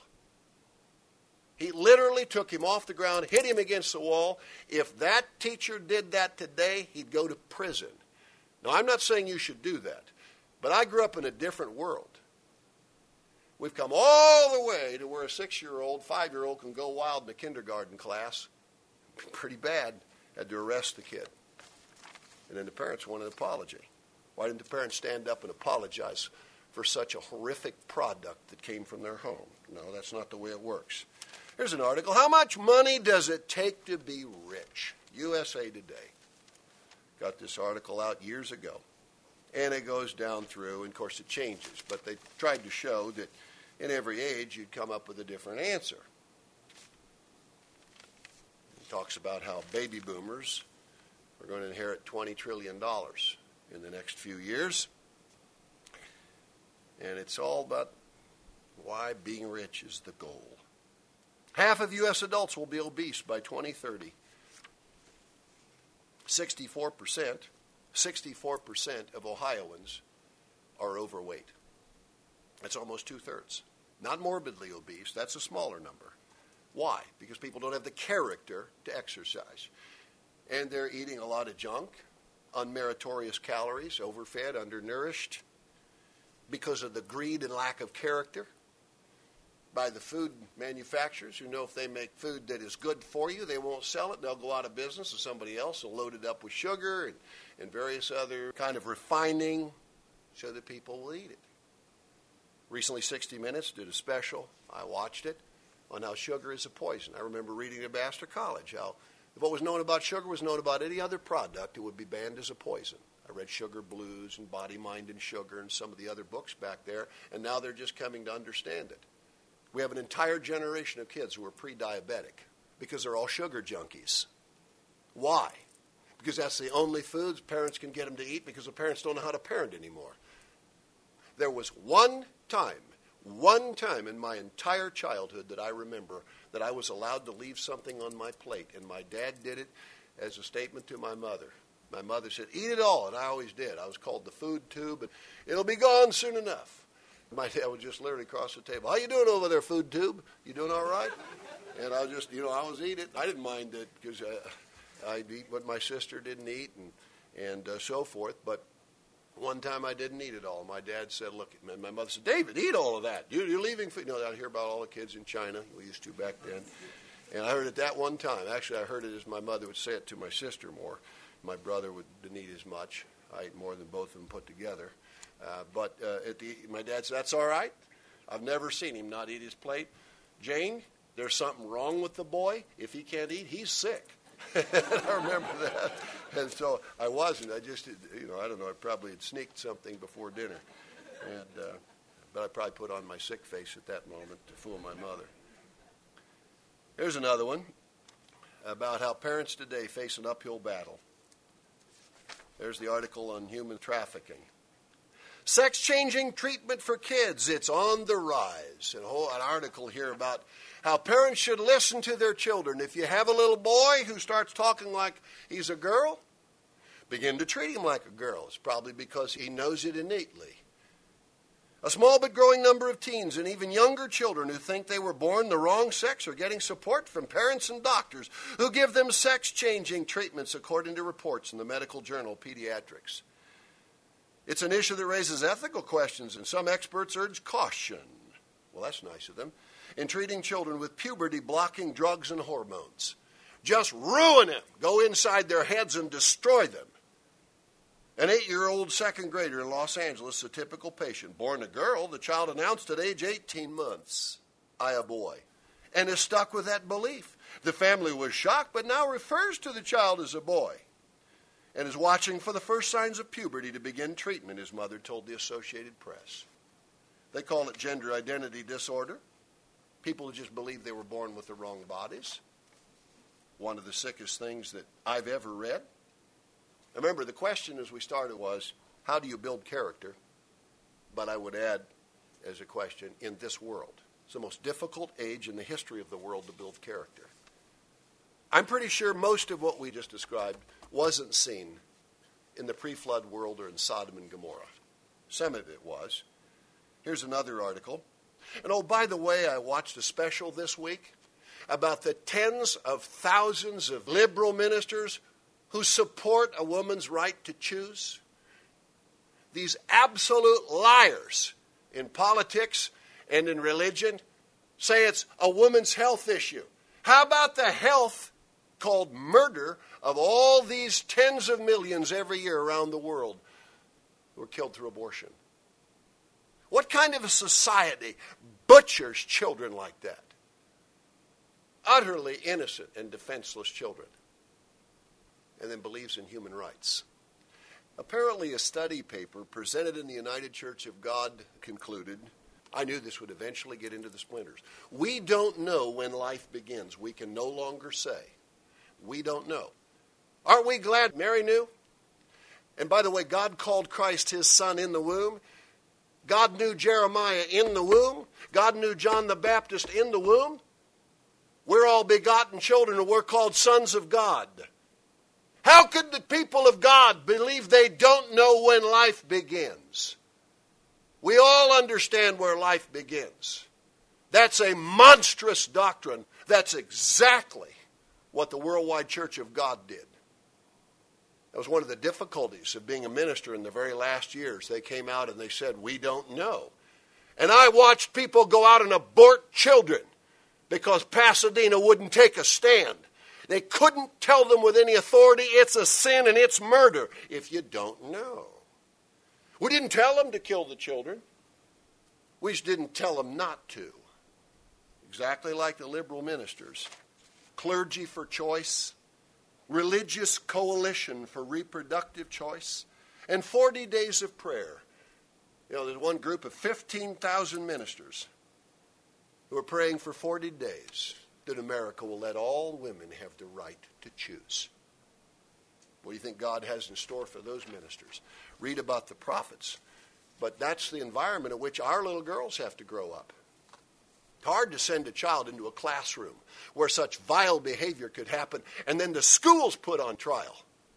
He literally took him off the ground, hit him against the wall. If that teacher did that today, he'd go to prison. Now, I'm not saying you should do that, but I grew up in a different world. We've come all the way to where a six-year-old, five-year-old can go wild in a kindergarten class. Pretty bad. Had to arrest the kid. And then the parents wanted an apology. Why didn't the parents stand up and apologize for such a horrific product that came from their home? No, that's not the way it works. Here's an article. How much money does it take to be rich? U S A Today got this article out years ago. And it goes down through, and of course it changes. But they tried to show that in every age you'd come up with a different answer. It talks about how baby boomers are going to inherit twenty trillion dollars in the next few years. And it's all about why being rich is the goal. Half of U S adults will be obese by twenty thirty. sixty-four percent, sixty-four percent of Ohioans are overweight. That's almost two-thirds. Not morbidly obese. That's a smaller number. Why? Because people don't have the character to exercise. And they're eating a lot of junk, unmeritorious calories, overfed, undernourished, because of the greed and lack of character by the food manufacturers who know if they make food that is good for you, they won't sell it. They'll go out of business, and somebody else will load it up with sugar and, and various other kind of refining so that people will eat it. Recently, sixty minutes did a special. I watched it on how sugar is a poison. I remember reading at Baxter College how if what was known about sugar was known about any other product, it would be banned as a poison. I read Sugar Blues and Body, Mind, and Sugar and some of the other books back there, and now they're just coming to understand it. We have an entire generation of kids who are pre-diabetic because they're all sugar junkies. Why? Because that's the only foods parents can get them to eat because the parents don't know how to parent anymore. There was one time one time in my entire childhood that I remember that I was allowed to leave something on my plate, and my dad did it as a statement to my mother. My mother said, eat it all, and I always did. I was called the food tube, and it'll be gone soon enough. My dad would just literally cross the table. How you doing over there, food tube? You doing all right? And I was just, you know, I was eat it. I didn't mind it because uh, I'd eat what my sister didn't eat and, and uh, so forth. But one time I didn't eat it all. My dad said, look, and my mother said, David, eat all of that. You, you're leaving food. You know, I hear about all the kids in China. We used to back then. And I heard it that one time. Actually, I heard it as my mother would say it to my sister more. My brother would, didn't eat as much. I ate more than both of them put together. Uh, but uh, at the, my dad said, that's all right. I've never seen him not eat his plate. Jane, there's something wrong with the boy. If he can't eat, he's sick. I remember that. And so I wasn't. I just, you know, I don't know. I probably had sneaked something before dinner. And uh, but I probably put on my sick face at that moment to fool my mother. Here's another one about how parents today face an uphill battle. There's the article on human trafficking. Sex-changing treatment for kids, it's on the rise. And a whole, an article here about how parents should listen to their children. If you have a little boy who starts talking like he's a girl, begin to treat him like a girl. It's probably because he knows it innately. A small but growing number of teens and even younger children who think they were born the wrong sex are getting support from parents and doctors who give them sex-changing treatments, according to reports in the medical journal Pediatrics. It's an issue that raises ethical questions, and some experts urge caution. Well, that's nice of them. In treating children with puberty-blocking drugs and hormones. Just ruin them. Go inside their heads and destroy them. An eight-year-old second grader in Los Angeles, a typical patient. Born a girl, the child announced at age eighteen months, I a boy, and is stuck with that belief. The family was shocked, but now refers to the child as a boy and is watching for the first signs of puberty to begin treatment, his mother told the Associated Press. They call it gender identity disorder. People who just believe they were born with the wrong bodies. One of the sickest things that I've ever read. Remember, the question as we started was, how do you build character? But I would add as a question, in this world. It's the most difficult age in the history of the world to build character. I'm pretty sure most of what we just described wasn't seen in the pre-flood world or in Sodom and Gomorrah. Some of it was. Here's another article. And oh, by the way, I watched a special this week about the tens of thousands of liberal ministers who support a woman's right to choose. These absolute liars in politics and in religion say it's a woman's health issue. How about the health called murder of all these tens of millions every year around the world who are killed through abortion? What kind of a society butchers children like that? Utterly innocent and defenseless children. And then believes in human rights. Apparently a study paper presented in the United Church of God concluded, I knew this would eventually get into the splinters. We don't know when life begins. We can no longer say. We don't know. Aren't we glad Mary knew? And by the way, God called Christ his son in the womb. God knew Jeremiah in the womb. God knew John the Baptist in the womb. We're all begotten children and we're called sons of God. How could the people of God believe they don't know when life begins? We all understand where life begins. That's a monstrous doctrine. That's exactly what the Worldwide Church of God did. That was one of the difficulties of being a minister in the very last years. They came out and they said, we don't know. And I watched people go out and abort children because Pasadena wouldn't take a stand. They couldn't tell them with any authority, it's a sin and it's murder, if you don't know. We didn't tell them to kill the children. We just didn't tell them not to. Exactly like the liberal ministers. Clergy for choice, religious coalition for reproductive choice, and forty days of prayer. You know, there's one group of fifteen thousand ministers who are praying for forty days. That America will let all women have the right to choose. What do you think God has in store for those ministers? Read about the prophets But that's the environment in which our little girls have to grow up. It's hard to send a child into a classroom where such vile behavior could happen, and then the school's put on trial.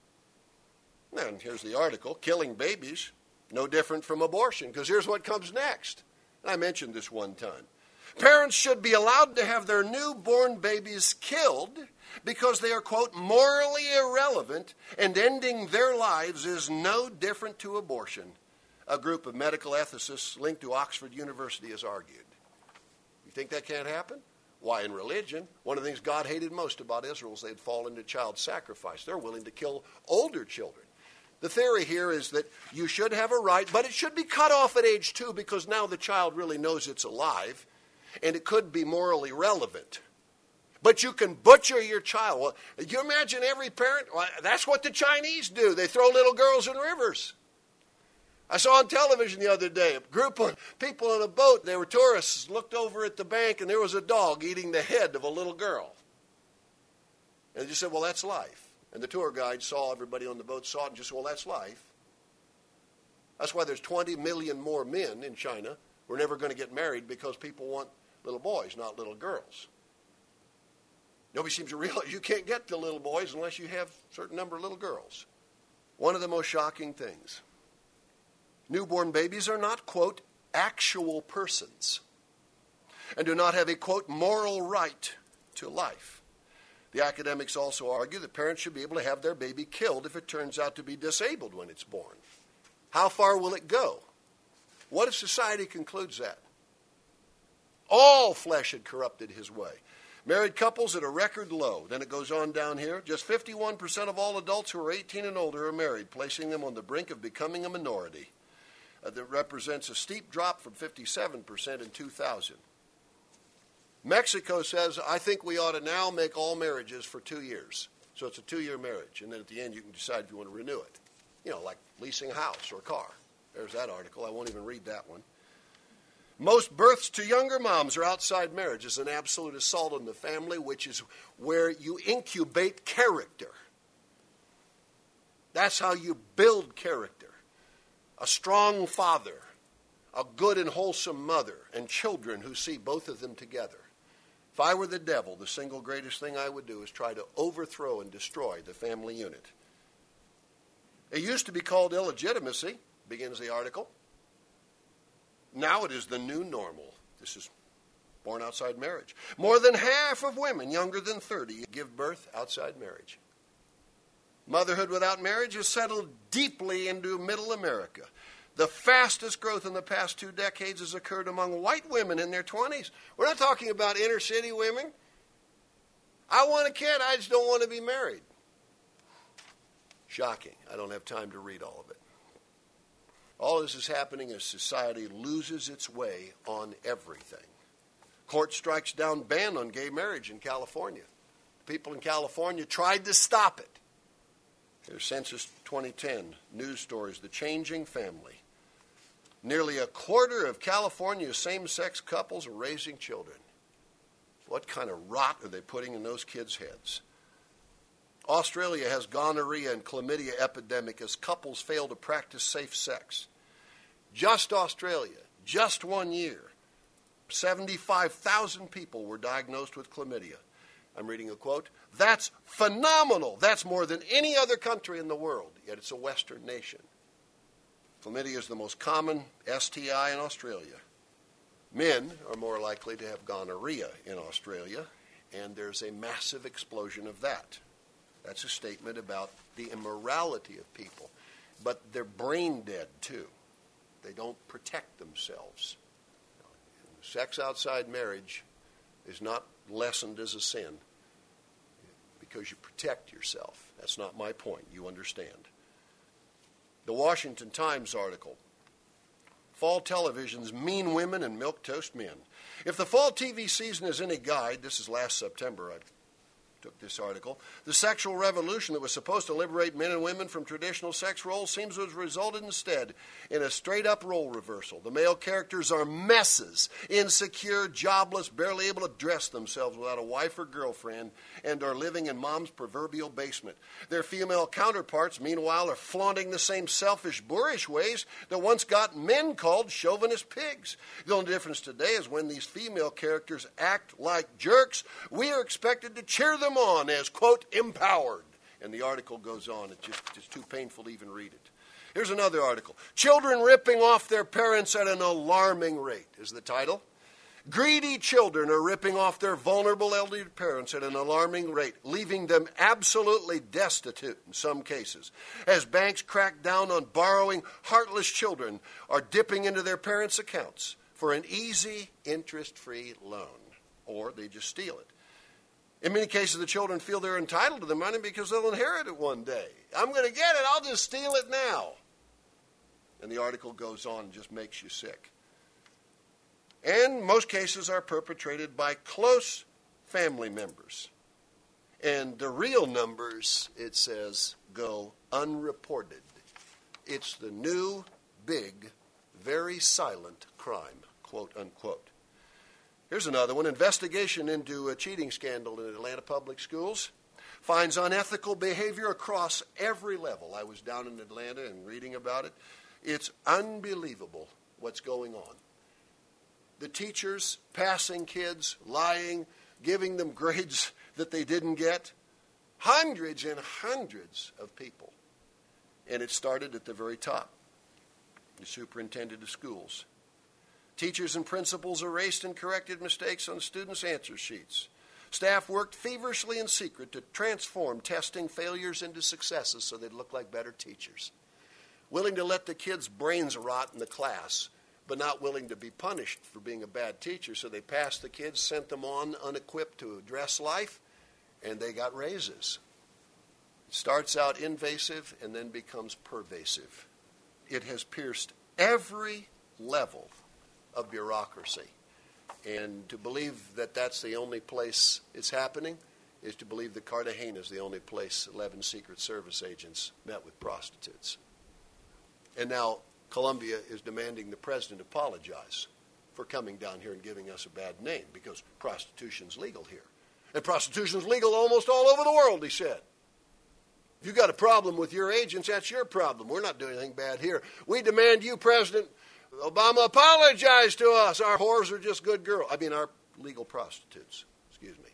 And here's the article, Killing Babies, no different from abortion, because here's what comes next. I mentioned this one time. Parents should be allowed to have their newborn babies killed because they are, quote, morally irrelevant, and ending their lives is no different to abortion, a group of medical ethicists linked to Oxford University has argued. You think that can't happen? Why, in religion, one of the things God hated most about Israel is they'd fall into child sacrifice. They're willing to kill older children. The theory here is that you should have a right, but it should be cut off at age two because now the child really knows it's alive, and it could be morally relevant. But you can butcher your child. Well, you imagine every parent? Well, that's what the Chinese do. They throw little girls in rivers. I saw on television the other day a group of people on a boat. They were tourists, looked over at the bank, and there was a dog eating the head of a little girl. And they just said, well, that's life. And the tour guide saw, everybody on the boat saw it, and just said, well, that's life. That's why there's twenty million more men in China who are never going to get married because people want little boys, not little girls. Nobody seems to realize you can't get to little boys unless you have a certain number of little girls. One of the most shocking things. Newborn babies are not, quote, actual persons and do not have a, quote, moral right to life. The academics also argue that parents should be able to have their baby killed if it turns out to be disabled when it's born. How far will it go? What if society concludes that? All flesh had corrupted his way. Married couples at a record low. Then it goes on down here. Just fifty-one percent of all adults who are eighteen and older are married, placing them on the brink of becoming a minority. Uh, that represents a steep drop from fifty-seven percent in two thousand. Mexico says, I think we ought to now make all marriages for two years. So it's a two-year marriage, and then at the end you can decide if you want to renew it. You know, like leasing a house or a car. There's that article. I won't even read that one. Most births to younger moms are outside marriage. It's an absolute assault on the family, which is where you incubate character. That's how you build character. A strong father, a good and wholesome mother, and children who see both of them together. If I were the devil, the single greatest thing I would do is try to overthrow and destroy the family unit. It used to be called illegitimacy, begins the article. Now it is the new normal. This is born outside marriage. More than half of women younger than thirty give birth outside marriage. Motherhood without marriage has settled deeply into middle America. The fastest growth in the past two decades has occurred among white women in their twenties. We're not talking about inner city women. I want a kid, I just don't want to be married. Shocking. I don't have time to read all of it. All this is happening as society loses its way on everything. Court strikes down ban on gay marriage in California. People in California tried to stop it. Here's Census twenty ten, news stories, The Changing Family. Nearly a quarter of California's same-sex couples are raising children. What kind of rot are they putting in those kids' heads? Australia has gonorrhea and chlamydia epidemic as couples fail to practice safe sex. Just Australia, just one year, seventy-five thousand people were diagnosed with chlamydia. I'm reading a quote. That's phenomenal. That's more than any other country in the world, yet it's a Western nation. Chlamydia is the most common S T I in Australia. Men are more likely to have gonorrhea in Australia, and there's a massive explosion of that. That's a statement about the immorality of people. But they're brain dead, too. They don't protect themselves. Sex outside marriage is not lessened as a sin because you protect yourself. That's not my point. You understand. The Washington Times article, Fall Television's Mean Women and Milquetoast Men. If the fall T V season is any guide, this is last September, I took this article. The sexual revolution that was supposed to liberate men and women from traditional sex roles seems to have resulted instead in a straight-up role reversal. The male characters are messes, insecure, jobless, barely able to dress themselves without a wife or girlfriend, and are living in mom's proverbial basement. Their female counterparts, meanwhile, are flaunting the same selfish, boorish ways that once got men called chauvinist pigs. The only difference today is when these female characters act like jerks, we are expected to cheer them on as, quote, empowered. And the article goes on. It's just it's too painful to even read it. Here's another article. Children ripping off their parents at an alarming rate is the title. Greedy children are ripping off their vulnerable elderly parents at an alarming rate, leaving them absolutely destitute in some cases. As banks crack down on borrowing, heartless children are dipping into their parents' accounts for an easy, interest-free loan, or they just steal it. In many cases, the children feel they're entitled to the money because they'll inherit it one day. I'm going to get it. I'll just steal it now. And the article goes on and just makes you sick. And most cases are perpetrated by close family members. And the real numbers, it says, go unreported. It's the new, big, very silent crime, quote, unquote. Here's another one. Investigation into a cheating scandal in Atlanta public schools finds unethical behavior across every level. I was down in Atlanta and reading about it. It's unbelievable what's going on. The teachers passing kids, lying, giving them grades that they didn't get. Hundreds and hundreds of people. And it started at the very top. The superintendent of schools. Teachers and principals erased and corrected mistakes on students' answer sheets. Staff worked feverishly in secret to transform testing failures into successes so they'd look like better teachers. Willing to let the kids' brains rot in the class, but not willing to be punished for being a bad teacher. So they passed the kids, sent them on unequipped to address life, and they got raises. It starts out invasive and then becomes pervasive. It has pierced every level of bureaucracy. And to believe that that's the only place it's happening is to believe that Cartagena is the only place eleven Secret Service agents met with prostitutes. And now Colombia is demanding the president apologize for coming down here and giving us a bad name because prostitution's legal here. And prostitution's legal almost all over the world, he said. If you've got a problem with your agents, that's your problem. We're not doing anything bad here. We demand you, President Obama, apologize to us. Our whores are just good girls. I mean, our legal prostitutes. Excuse me.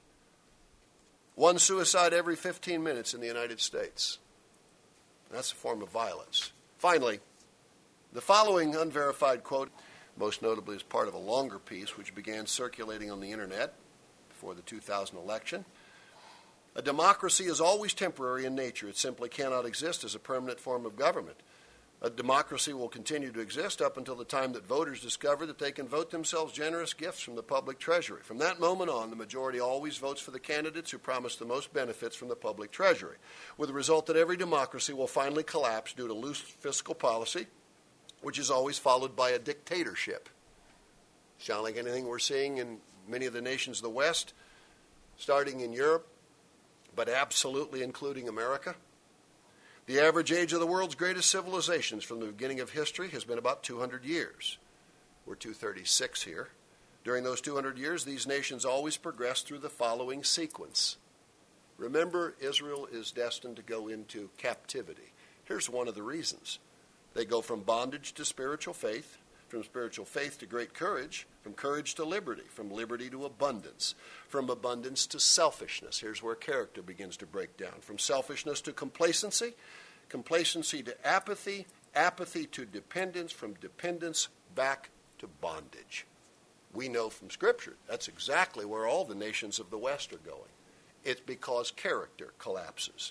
One suicide every fifteen minutes in the United States. That's a form of violence. Finally, the following unverified quote, most notably as part of a longer piece which began circulating on the internet before the two thousand election. A democracy is always temporary in nature. It simply cannot exist as a permanent form of government. A democracy will continue to exist up until the time that voters discover that they can vote themselves generous gifts from the public treasury. From that moment on, the majority always votes for the candidates who promise the most benefits from the public treasury, with the result that every democracy will finally collapse due to loose fiscal policy, which is always followed by a dictatorship. Sound like anything we're seeing in many of the nations of the West, starting in Europe, but absolutely including America? The average age of the world's greatest civilizations from the beginning of history has been about two hundred years. We're two thirty-six here. During those two hundred years, these nations always progressed through the following sequence. Remember, Israel is destined to go into captivity. Here's one of the reasons. They go from bondage to spiritual faith, from spiritual faith to great courage, from courage to liberty, from liberty to abundance, from abundance to selfishness. Here's where character begins to break down. From selfishness to complacency, complacency to apathy, apathy to dependence, from dependence back to bondage. We know from Scripture that's exactly where all the nations of the West are going. It's because character collapses.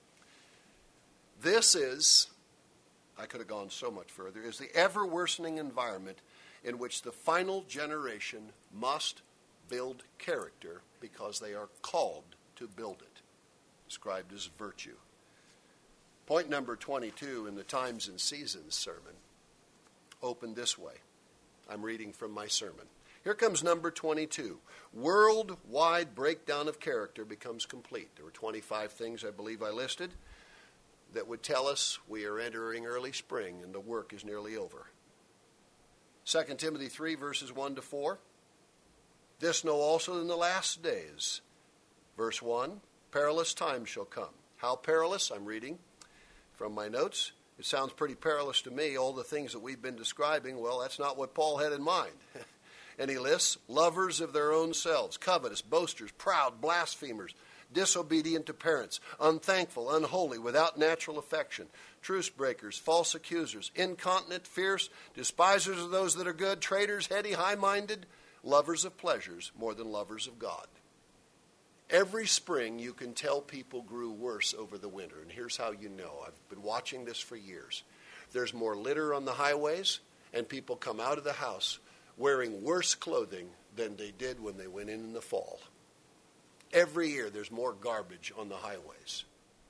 This is, I could have gone so much further, is the ever-worsening environment in which the final generation must build character because they are called to build it, described as virtue. Point number twenty-two in the Times and Seasons sermon opened this way. I'm reading from my sermon. Here comes number twenty-two. Worldwide breakdown of character becomes complete. There were twenty-five things I believe I listed that would tell us we are entering early spring and the work is nearly over. Second Timothy three, verses one to four. This know also in the last days. Verse one, perilous times shall come. How perilous? I'm reading from my notes. It sounds pretty perilous to me, all the things that we've been describing. Well, that's not what Paul had in mind. And he lists lovers of their own selves, covetous, boasters, proud, blasphemers, disobedient to parents, unthankful, unholy, without natural affection, truce breakers, false accusers, incontinent, fierce, despisers of those that are good, traitors, heady, high-minded, lovers of pleasures more than lovers of God. Every spring you can tell people grew worse over the winter, and here's how you know. I've been watching this for years. There's more litter on the highways, and people come out of the house wearing worse clothing than they did when they went in in the fall. Every year there's more garbage on the highways.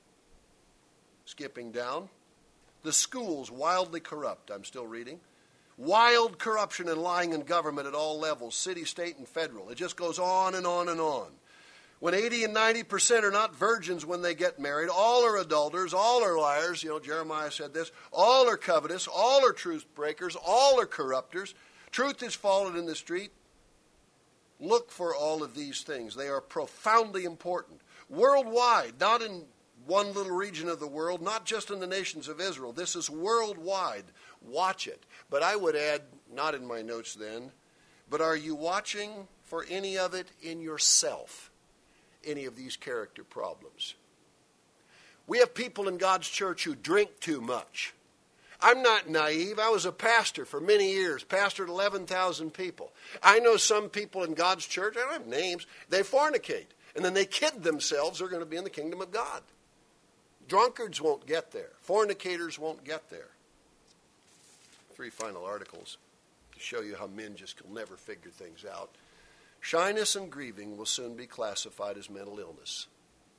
Skipping down, the schools wildly corrupt. I'm still reading. Wild corruption and lying in government at all levels, city, state, and federal. It just goes on and on and on. When eighty and ninety percent are not virgins when they get married, all are adulterers, all are liars. You know, Jeremiah said this. All are covetous, all are truce breakers, all are corrupters. Truth is fallen in the street. Look for all of these things. They are profoundly important. Worldwide, not in one little region of the world, not just in the nations of Israel. This is worldwide. Watch it. But I would add, not in my notes then, but are you watching for any of it in yourself? Any of these character problems? We have people in God's church who drink too much. I'm not naive. I was a pastor for many years, pastored eleven thousand people. I know some people in God's church, I don't have names, they fornicate. And then they kid themselves they're going to be in the kingdom of God. Drunkards won't get there. Fornicators won't get there. Three final articles to show you how men just will never figure things out. Shyness and grieving will soon be classified as mental illness.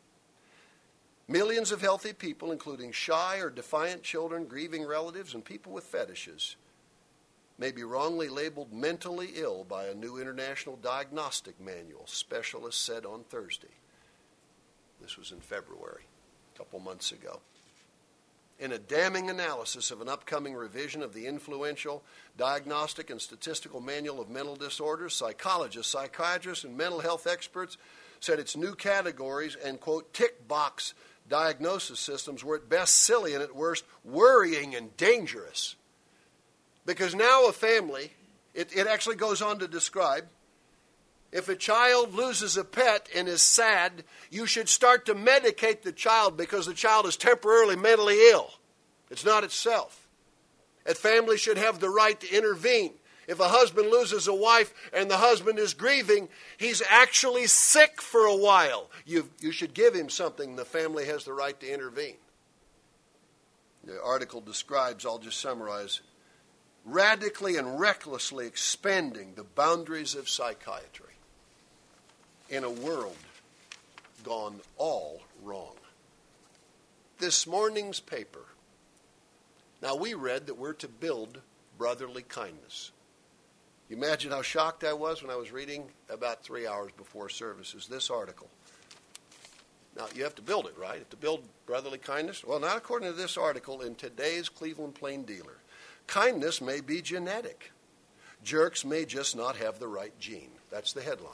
Millions of healthy people, including shy or defiant children, grieving relatives, and people with fetishes, may be wrongly labeled mentally ill by a new international diagnostic manual, specialists said on Thursday. This was in February, a couple months ago. In a damning analysis of an upcoming revision of the influential Diagnostic and Statistical Manual of Mental Disorders, psychologists, psychiatrists, and mental health experts said its new categories and, quote, tick box diagnosis systems were at best silly and at worst worrying and dangerous. Because now a family, it, it actually goes on to describe, if a child loses a pet and is sad, you should start to medicate the child because the child is temporarily mentally ill. It's not itself. A family should have the right to intervene. If a husband loses a wife and the husband is grieving, he's actually sick for a while. You, you should give him something. The family has the right to intervene. The article describes, I'll just summarize, radically and recklessly expanding the boundaries of psychiatry in a world gone all wrong. This morning's paper. Now, we read that we're to build brotherly kindness. You imagine how shocked I was when I was reading about three hours before services this article. Now, you have to build it, right? You have to build brotherly kindness. Well, not according to this article in today's Cleveland Plain Dealer. Kindness may be genetic. Jerks may just not have the right gene. That's the headline.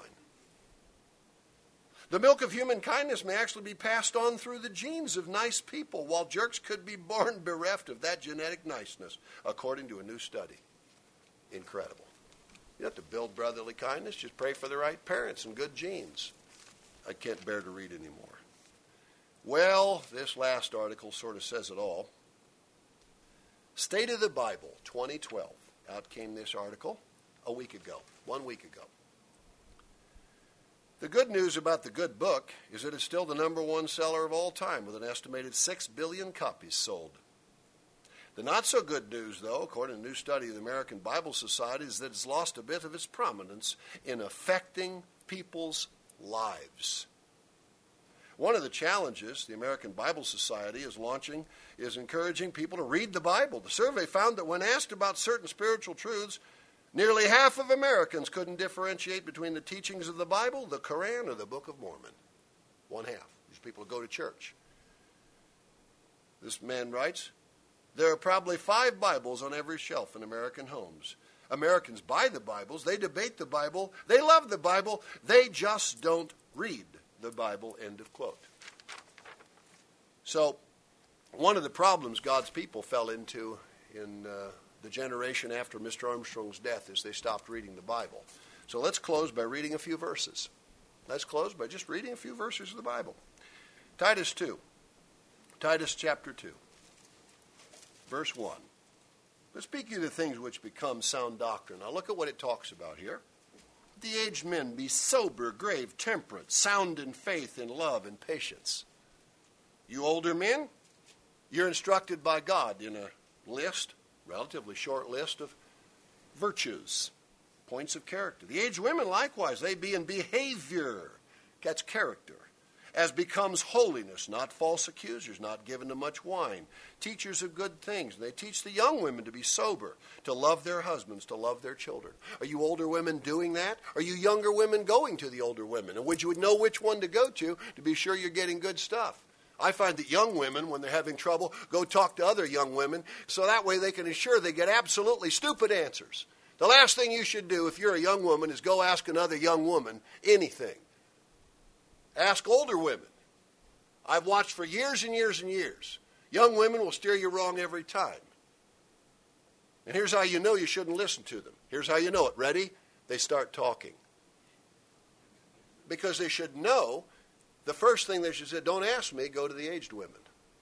The milk of human kindness may actually be passed on through the genes of nice people, while jerks could be born bereft of that genetic niceness, according to a new study. Incredible. You have to build brotherly kindness. Just pray for the right parents and good genes. I can't bear to read anymore. Well, this last article sort of says it all. State of the Bible, twenty twelve. Out came this article a week ago, one week ago. The good news about the good book is that it's still the number one seller of all time with an estimated six billion copies sold. The not-so-good news, though, according to a new study of the American Bible Society, is that it's lost a bit of its prominence in affecting people's lives. One of the challenges the American Bible Society is launching is encouraging people to read the Bible. The survey found that when asked about certain spiritual truths, Nearly half of Americans couldn't differentiate between the teachings of the Bible, the Koran, or the Book of Mormon. One half. These people go to church. This man writes, there are probably five Bibles on every shelf in American homes. Americans buy the Bibles, they debate the Bible, they love the Bible, they just don't read the Bible, end of quote. So, one of the problems God's people fell into in uh, the generation after Mister Armstrong's death is they stopped reading the Bible. So let's close by reading a few verses. Let's close by just reading a few verses of the Bible. Titus two. Titus chapter two. Verse one. But speak you the things which become sound doctrine. Now look at what it talks about here. The aged men be sober, grave, temperate, sound in faith, in love, and patience. You older men, you're instructed by God in a list, relatively short list of virtues, points of character. The aged women likewise, they be in behavior, that's character, as becomes holiness, not false accusers, not given to much wine, teachers of good things. They teach the young women to be sober, to love their husbands, to love their children. Are you older women doing that? Are you younger women going to the older women? And would you know which one to go to to be sure you're getting good stuff? I find that young women, when they're having trouble, go talk to other young women, so that way they can ensure they get absolutely stupid answers. The last thing you should do if you're a young woman is go ask another young woman anything. Ask older women. I've watched for years and years and years. Young women will steer you wrong every time. And here's how you know you shouldn't listen to them. Here's how you know it. Ready? They start talking. Because they should know. The first thing they should say, don't ask me, go to the aged women.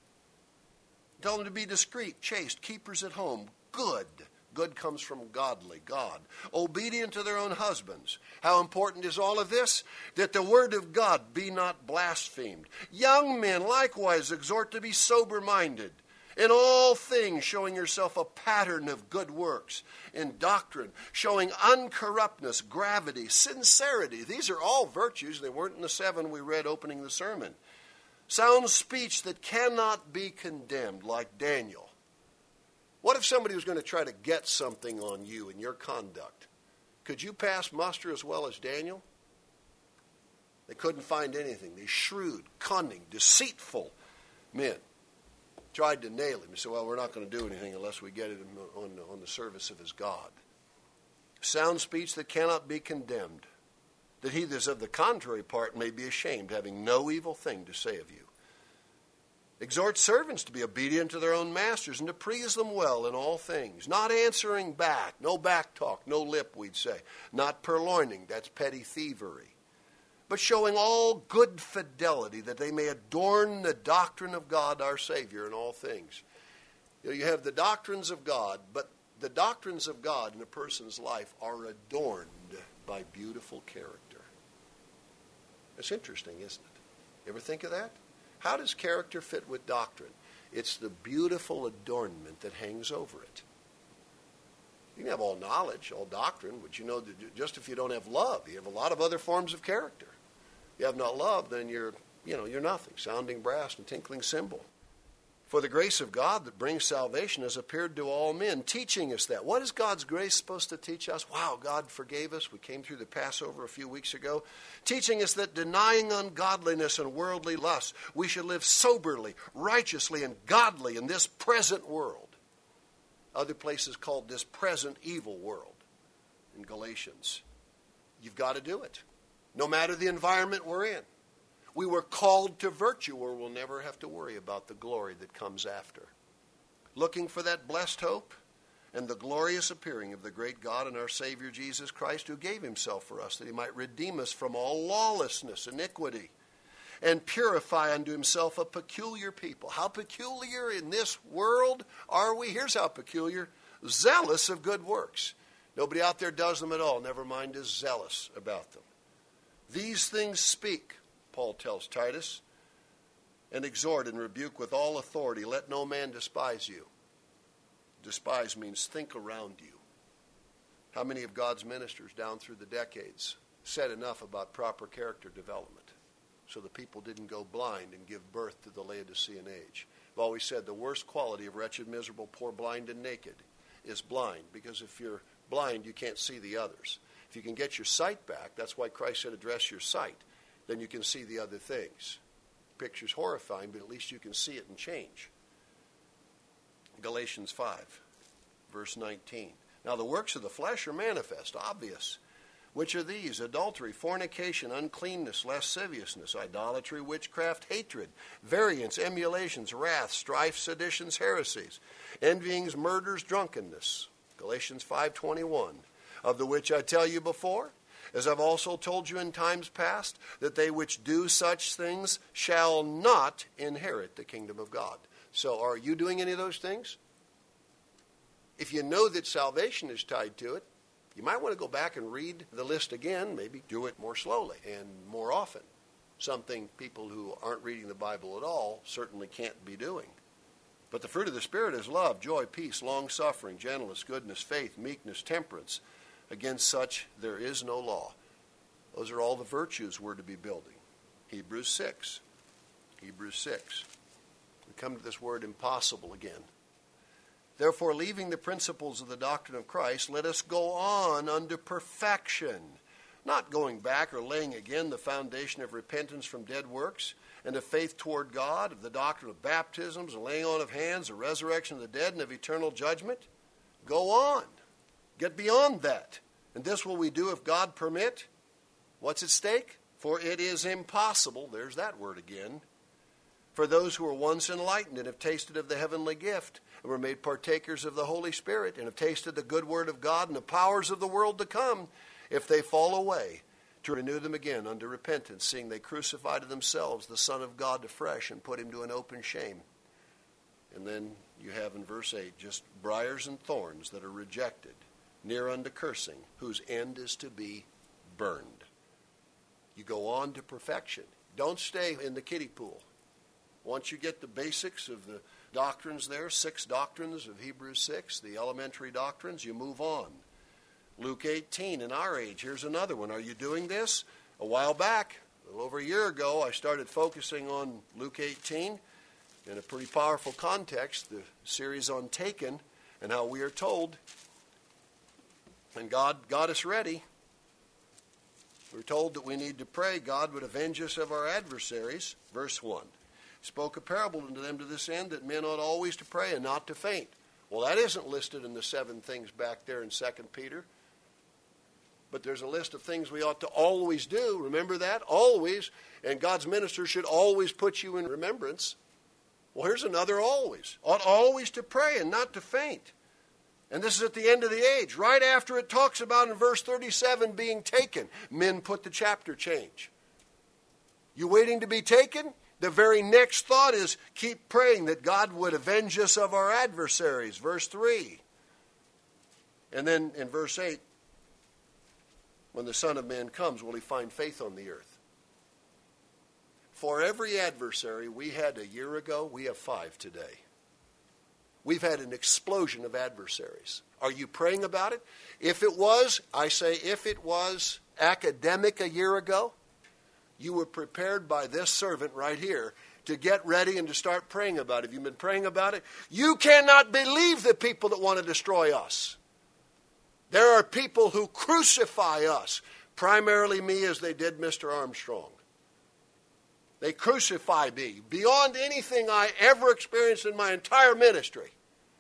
Tell them to be discreet, chaste, keepers at home, good. Good comes from godly, God. Obedient to their own husbands. How important is all of this? That the word of God be not blasphemed. Young men likewise exhort to be sober-minded. In all things showing yourself a pattern of good works. In doctrine, showing uncorruptness, gravity, sincerity. These are all virtues. They weren't in the seven we read opening the sermon. Sound speech that cannot be condemned, like Daniel. What if somebody was going to try to get something on you in your conduct? Could you pass muster as well as Daniel? They couldn't find anything. These shrewd, cunning, deceitful men tried to nail him. He said, well, we're not going to do anything unless we get it on, on the service of his God. Sound speech that cannot be condemned, that he that is of the contrary part may be ashamed, having no evil thing to say of you. Exhort servants to be obedient to their own masters and to please them well in all things, not answering back, no back talk, no lip, we'd say, not purloining, that's petty thievery, but showing all good fidelity, that they may adorn the doctrine of God our Savior in all things. You know, you have the doctrines of God, but the doctrines of God in a person's life are adorned by beautiful character. It's interesting, isn't it? You ever think of that? How does character fit with doctrine? It's the beautiful adornment that hangs over it. You can have all knowledge, all doctrine, but you know that just if you don't have love, you have a lot of other forms of character. If you have not love, then you're, you know, you're nothing, sounding brass and tinkling cymbal. For the grace of God that brings salvation has appeared to all men, teaching us that. What is God's grace supposed to teach us? Wow, God forgave us. We came through the Passover a few weeks ago. Teaching us that denying ungodliness and worldly lust, we should live soberly, righteously, and godly in this present world. Other places called this present evil world in Galatians. You've got to do it, no matter the environment we're in. We were called to virtue where we'll never have to worry about the glory that comes after. Looking for that blessed hope and the glorious appearing of the great God and our Savior Jesus Christ, who gave himself for us that he might redeem us from all lawlessness, iniquity, and purify unto himself a peculiar people. How peculiar in this world are we? Here's how peculiar. Zealous of good works. Nobody out there does them at all. Never mind is zealous about them. These things speak, Paul tells Titus, and exhort and rebuke with all authority. Let no man despise you. Despise means think around you. How many of God's ministers down through the decades said enough about proper character development so the people didn't go blind and give birth to the Laodicean age? I've always said the worst quality of wretched, miserable, poor, blind, and naked is blind, because if you're blind, you can't see the others. If you can get your sight back, that's why Christ said address your sight, then you can see the other things. The picture's horrifying, but at least you can see it and change. Galatians five, verse nineteen. Now the works of the flesh are manifest, obvious, which are these: adultery, fornication, uncleanness, lasciviousness, idolatry, witchcraft, hatred, variance, emulations, wrath, strife, seditions, heresies, envyings, murders, drunkenness. Galatians five twenty-one. Of the which I tell you before, as I've also told you in times past, that they which do such things shall not inherit the kingdom of God. So are you doing any of those things? If you know that salvation is tied to it, you might want to go back and read the list again, maybe do it more slowly and more often. Something people who aren't reading the Bible at all certainly can't be doing. But the fruit of the Spirit is love, joy, peace, long-suffering, gentleness, goodness, faith, meekness, temperance. Against such there is no law. Those are all the virtues we're to be building. Hebrews six. Hebrews six. We come to this word impossible again. Therefore, leaving the principles of the doctrine of Christ, let us go on unto perfection, not going back or laying again the foundation of repentance from dead works, and of faith toward God, of the doctrine of baptisms, and laying on of hands, the resurrection of the dead, and of eternal judgment. Go on. Get beyond that. And this will we do if God permit. What's at stake? For it is impossible, there's that word again, for those who were once enlightened and have tasted of the heavenly gift, and were made partakers of the Holy Spirit, and have tasted the good word of God and the powers of the world to come, if they fall away, to renew them again unto repentance, seeing they crucify to themselves the Son of God afresh and put him to an open shame. And then you have in verse eight just briars and thorns that are rejected, near unto cursing, whose end is to be burned. You go on to perfection. Don't stay in the kiddie pool. Once you get the basics of the doctrines there, six doctrines of Hebrews six, the elementary doctrines, you move on. Luke eighteen, in our age, here's another one. Are you doing this? A while back, a little over a year ago, I started focusing on Luke eighteen in a pretty powerful context, the series on Taken, and how we are told, and God got us ready. We're told that we need to pray God would avenge us of our adversaries. Verse one. Spoke a parable unto them to this end, that men ought always to pray and not to faint. Well, that isn't listed in the seven things back there in Second Peter. But there's a list of things we ought to always do. Remember that? Always. And God's minister should always put you in remembrance. Well, here's another always. Ought always to pray and not to faint. And this is at the end of the age. Right after it talks about in verse thirty-seven being taken, men put the chapter change. You waiting to be taken? The very next thought is keep praying that God would avenge us of our adversaries. Verse three. And then in verse eight, when the Son of Man comes, will he find faith on the earth? For every adversary we had a year ago, we have five today. We've had an explosion of adversaries. Are you praying about it? If it was, I say, if it was academic a year ago, you were prepared by this servant right here to get ready and to start praying about it. Have you been praying about it? You cannot believe the people that want to destroy us. There are people who crucify us, primarily me as they did Mister Armstrong. They crucify me beyond anything I ever experienced in my entire ministry.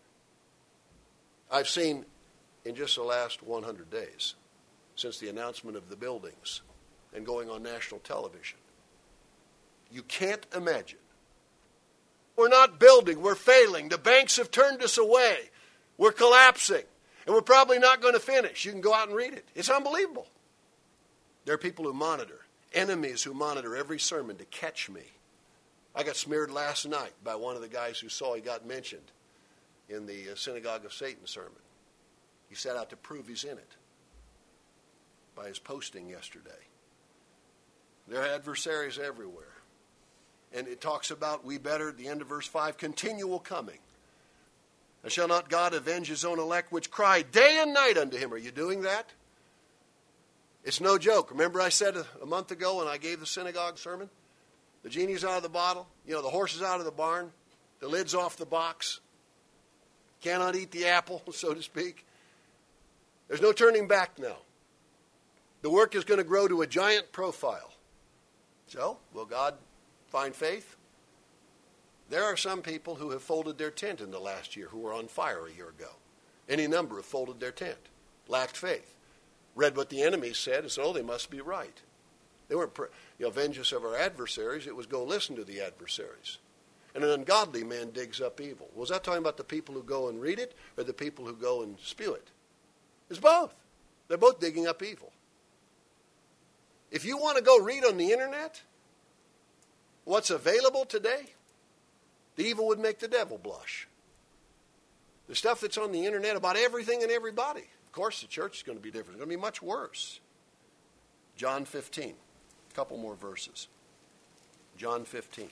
I've seen in just the last one hundred days, since the announcement of the buildings and going on national television. You can't imagine. We're not building. We're failing. The banks have turned us away. We're collapsing. And we're probably not going to finish. You can go out and read it. It's unbelievable. There are people who monitor, enemies who monitor every sermon to catch me. I got smeared last night by one of the guys who saw he got mentioned in the Synagogue of Satan sermon. He set out to prove he's in it by his posting yesterday. There are adversaries everywhere. And it talks about, we better, at the end of verse five, continual coming. And shall not God avenge his own elect, which cry day and night unto him? Are you doing that? It's no joke. Remember I said a, a month ago when I gave the synagogue sermon? The genie's out of the bottle. You know, the horse is out of the barn. The lid's off the box. Cannot eat the apple, so to speak. There's no turning back now. The work is going to grow to a giant profile. So, will God find faith? There are some people who have folded their tent in the last year who were on fire a year ago. Any number have folded their tent, lacked faith, read what the enemy said, and said, oh, they must be right. They weren't, you know, avenge us of our adversaries. It was go listen to the adversaries. And an ungodly man digs up evil. Was that talking about the people who go and read it or the people who go and spew it? It's both. They're both digging up evil. If you want to go read on the internet what's available today, the evil would make the devil blush. The stuff that's on the internet about everything and everybody. Of course, the church is going to be different. It's going to be much worse. John fifteen. A couple more verses. John fifteen.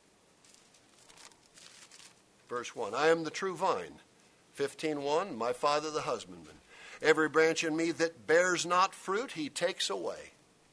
Verse one. I am the true vine. fifteen one. My Father the husbandman. Every branch in me that bears not fruit, he takes away.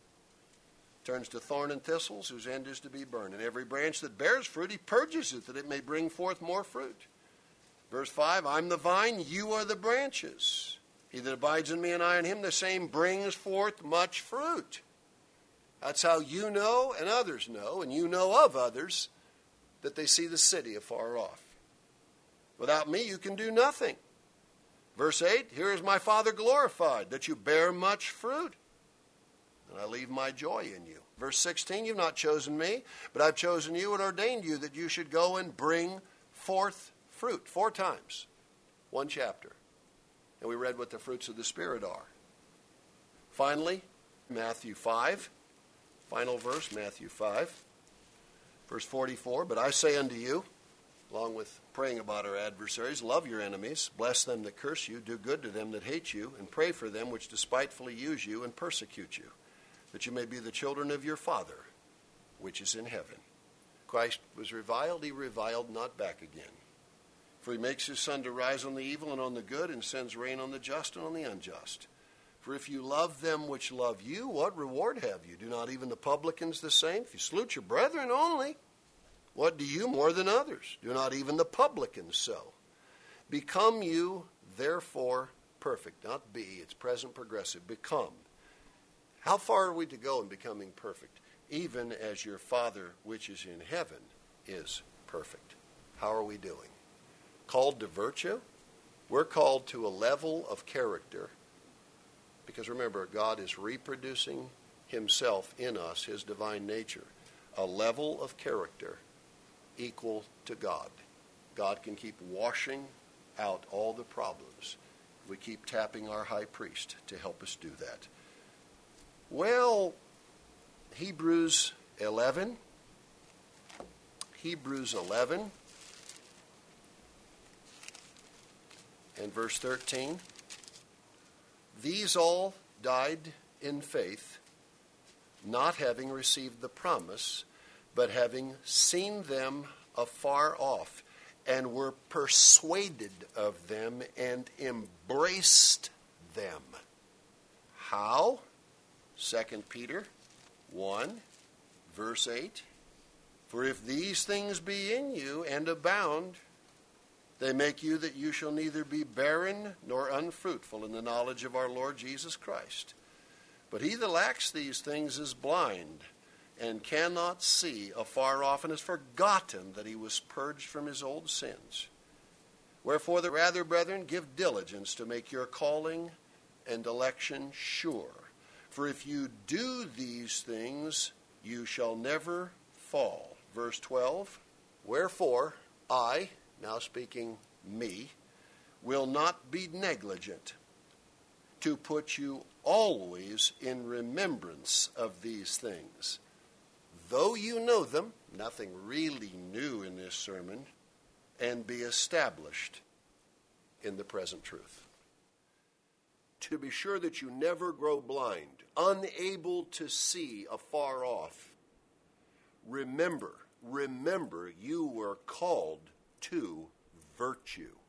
Turns to thorn and thistles, whose end is to be burned. And every branch that bears fruit, he purges it, that it may bring forth more fruit. Verse five, I'm the vine, you are the branches. He that abides in me and I in him, the same brings forth much fruit. That's how you know and others know, and you know of others, that they see the city afar off. Without me, you can do nothing. Verse eight, here is my Father glorified, that you bear much fruit. And I leave my joy in you. Verse sixteen, you've not chosen me, but I've chosen you and ordained you that you should go and bring forth fruit. Four times. One chapter. And we read what the fruits of the Spirit are. Finally, Matthew five. Final verse, Matthew five. Verse forty-four, but I say unto you, along with praying about our adversaries, love your enemies, bless them that curse you, do good to them that hate you, and pray for them which despitefully use you and persecute you, that you may be the children of your Father, which is in heaven. Christ was reviled, he reviled not back again. For he makes his sun to rise on the evil and on the good, and sends rain on the just and on the unjust. For if you love them which love you, what reward have you? Do not even the publicans the same? If you salute your brethren only, what do you more than others? Do not even the publicans so? Become you, therefore, perfect. Not be, it's present progressive. Become. How far are we to go in becoming perfect? Even as your Father which is in heaven is perfect. How are we doing? Called to virtue? We're called to a level of character. Because remember, God is reproducing himself in us, his divine nature. A level of character equal to God. God can keep washing out all the problems. We keep tapping our high priest to help us do that. Well, Hebrews eleven. Hebrews eleven and verse thirteen. These all died in faith, not having received the promise, but having seen them afar off, and were persuaded of them and embraced them. How? Second Peter one, verse eight. For if these things be in you and abound, they make you that you shall neither be barren nor unfruitful in the knowledge of our Lord Jesus Christ. But he that lacks these things is blind, and cannot see afar off, and has forgotten that he was purged from his old sins. Wherefore the rather, brethren, give diligence to make your calling and election sure. For if you do these things, you shall never fall. Verse twelve, wherefore I, now speaking me, will not be negligent to put you always in remembrance of these things. Though you know them, nothing really new in this sermon, and be established in the present truth. To be sure that you never grow blind, unable to see afar off. Remember, remember you were called to virtue.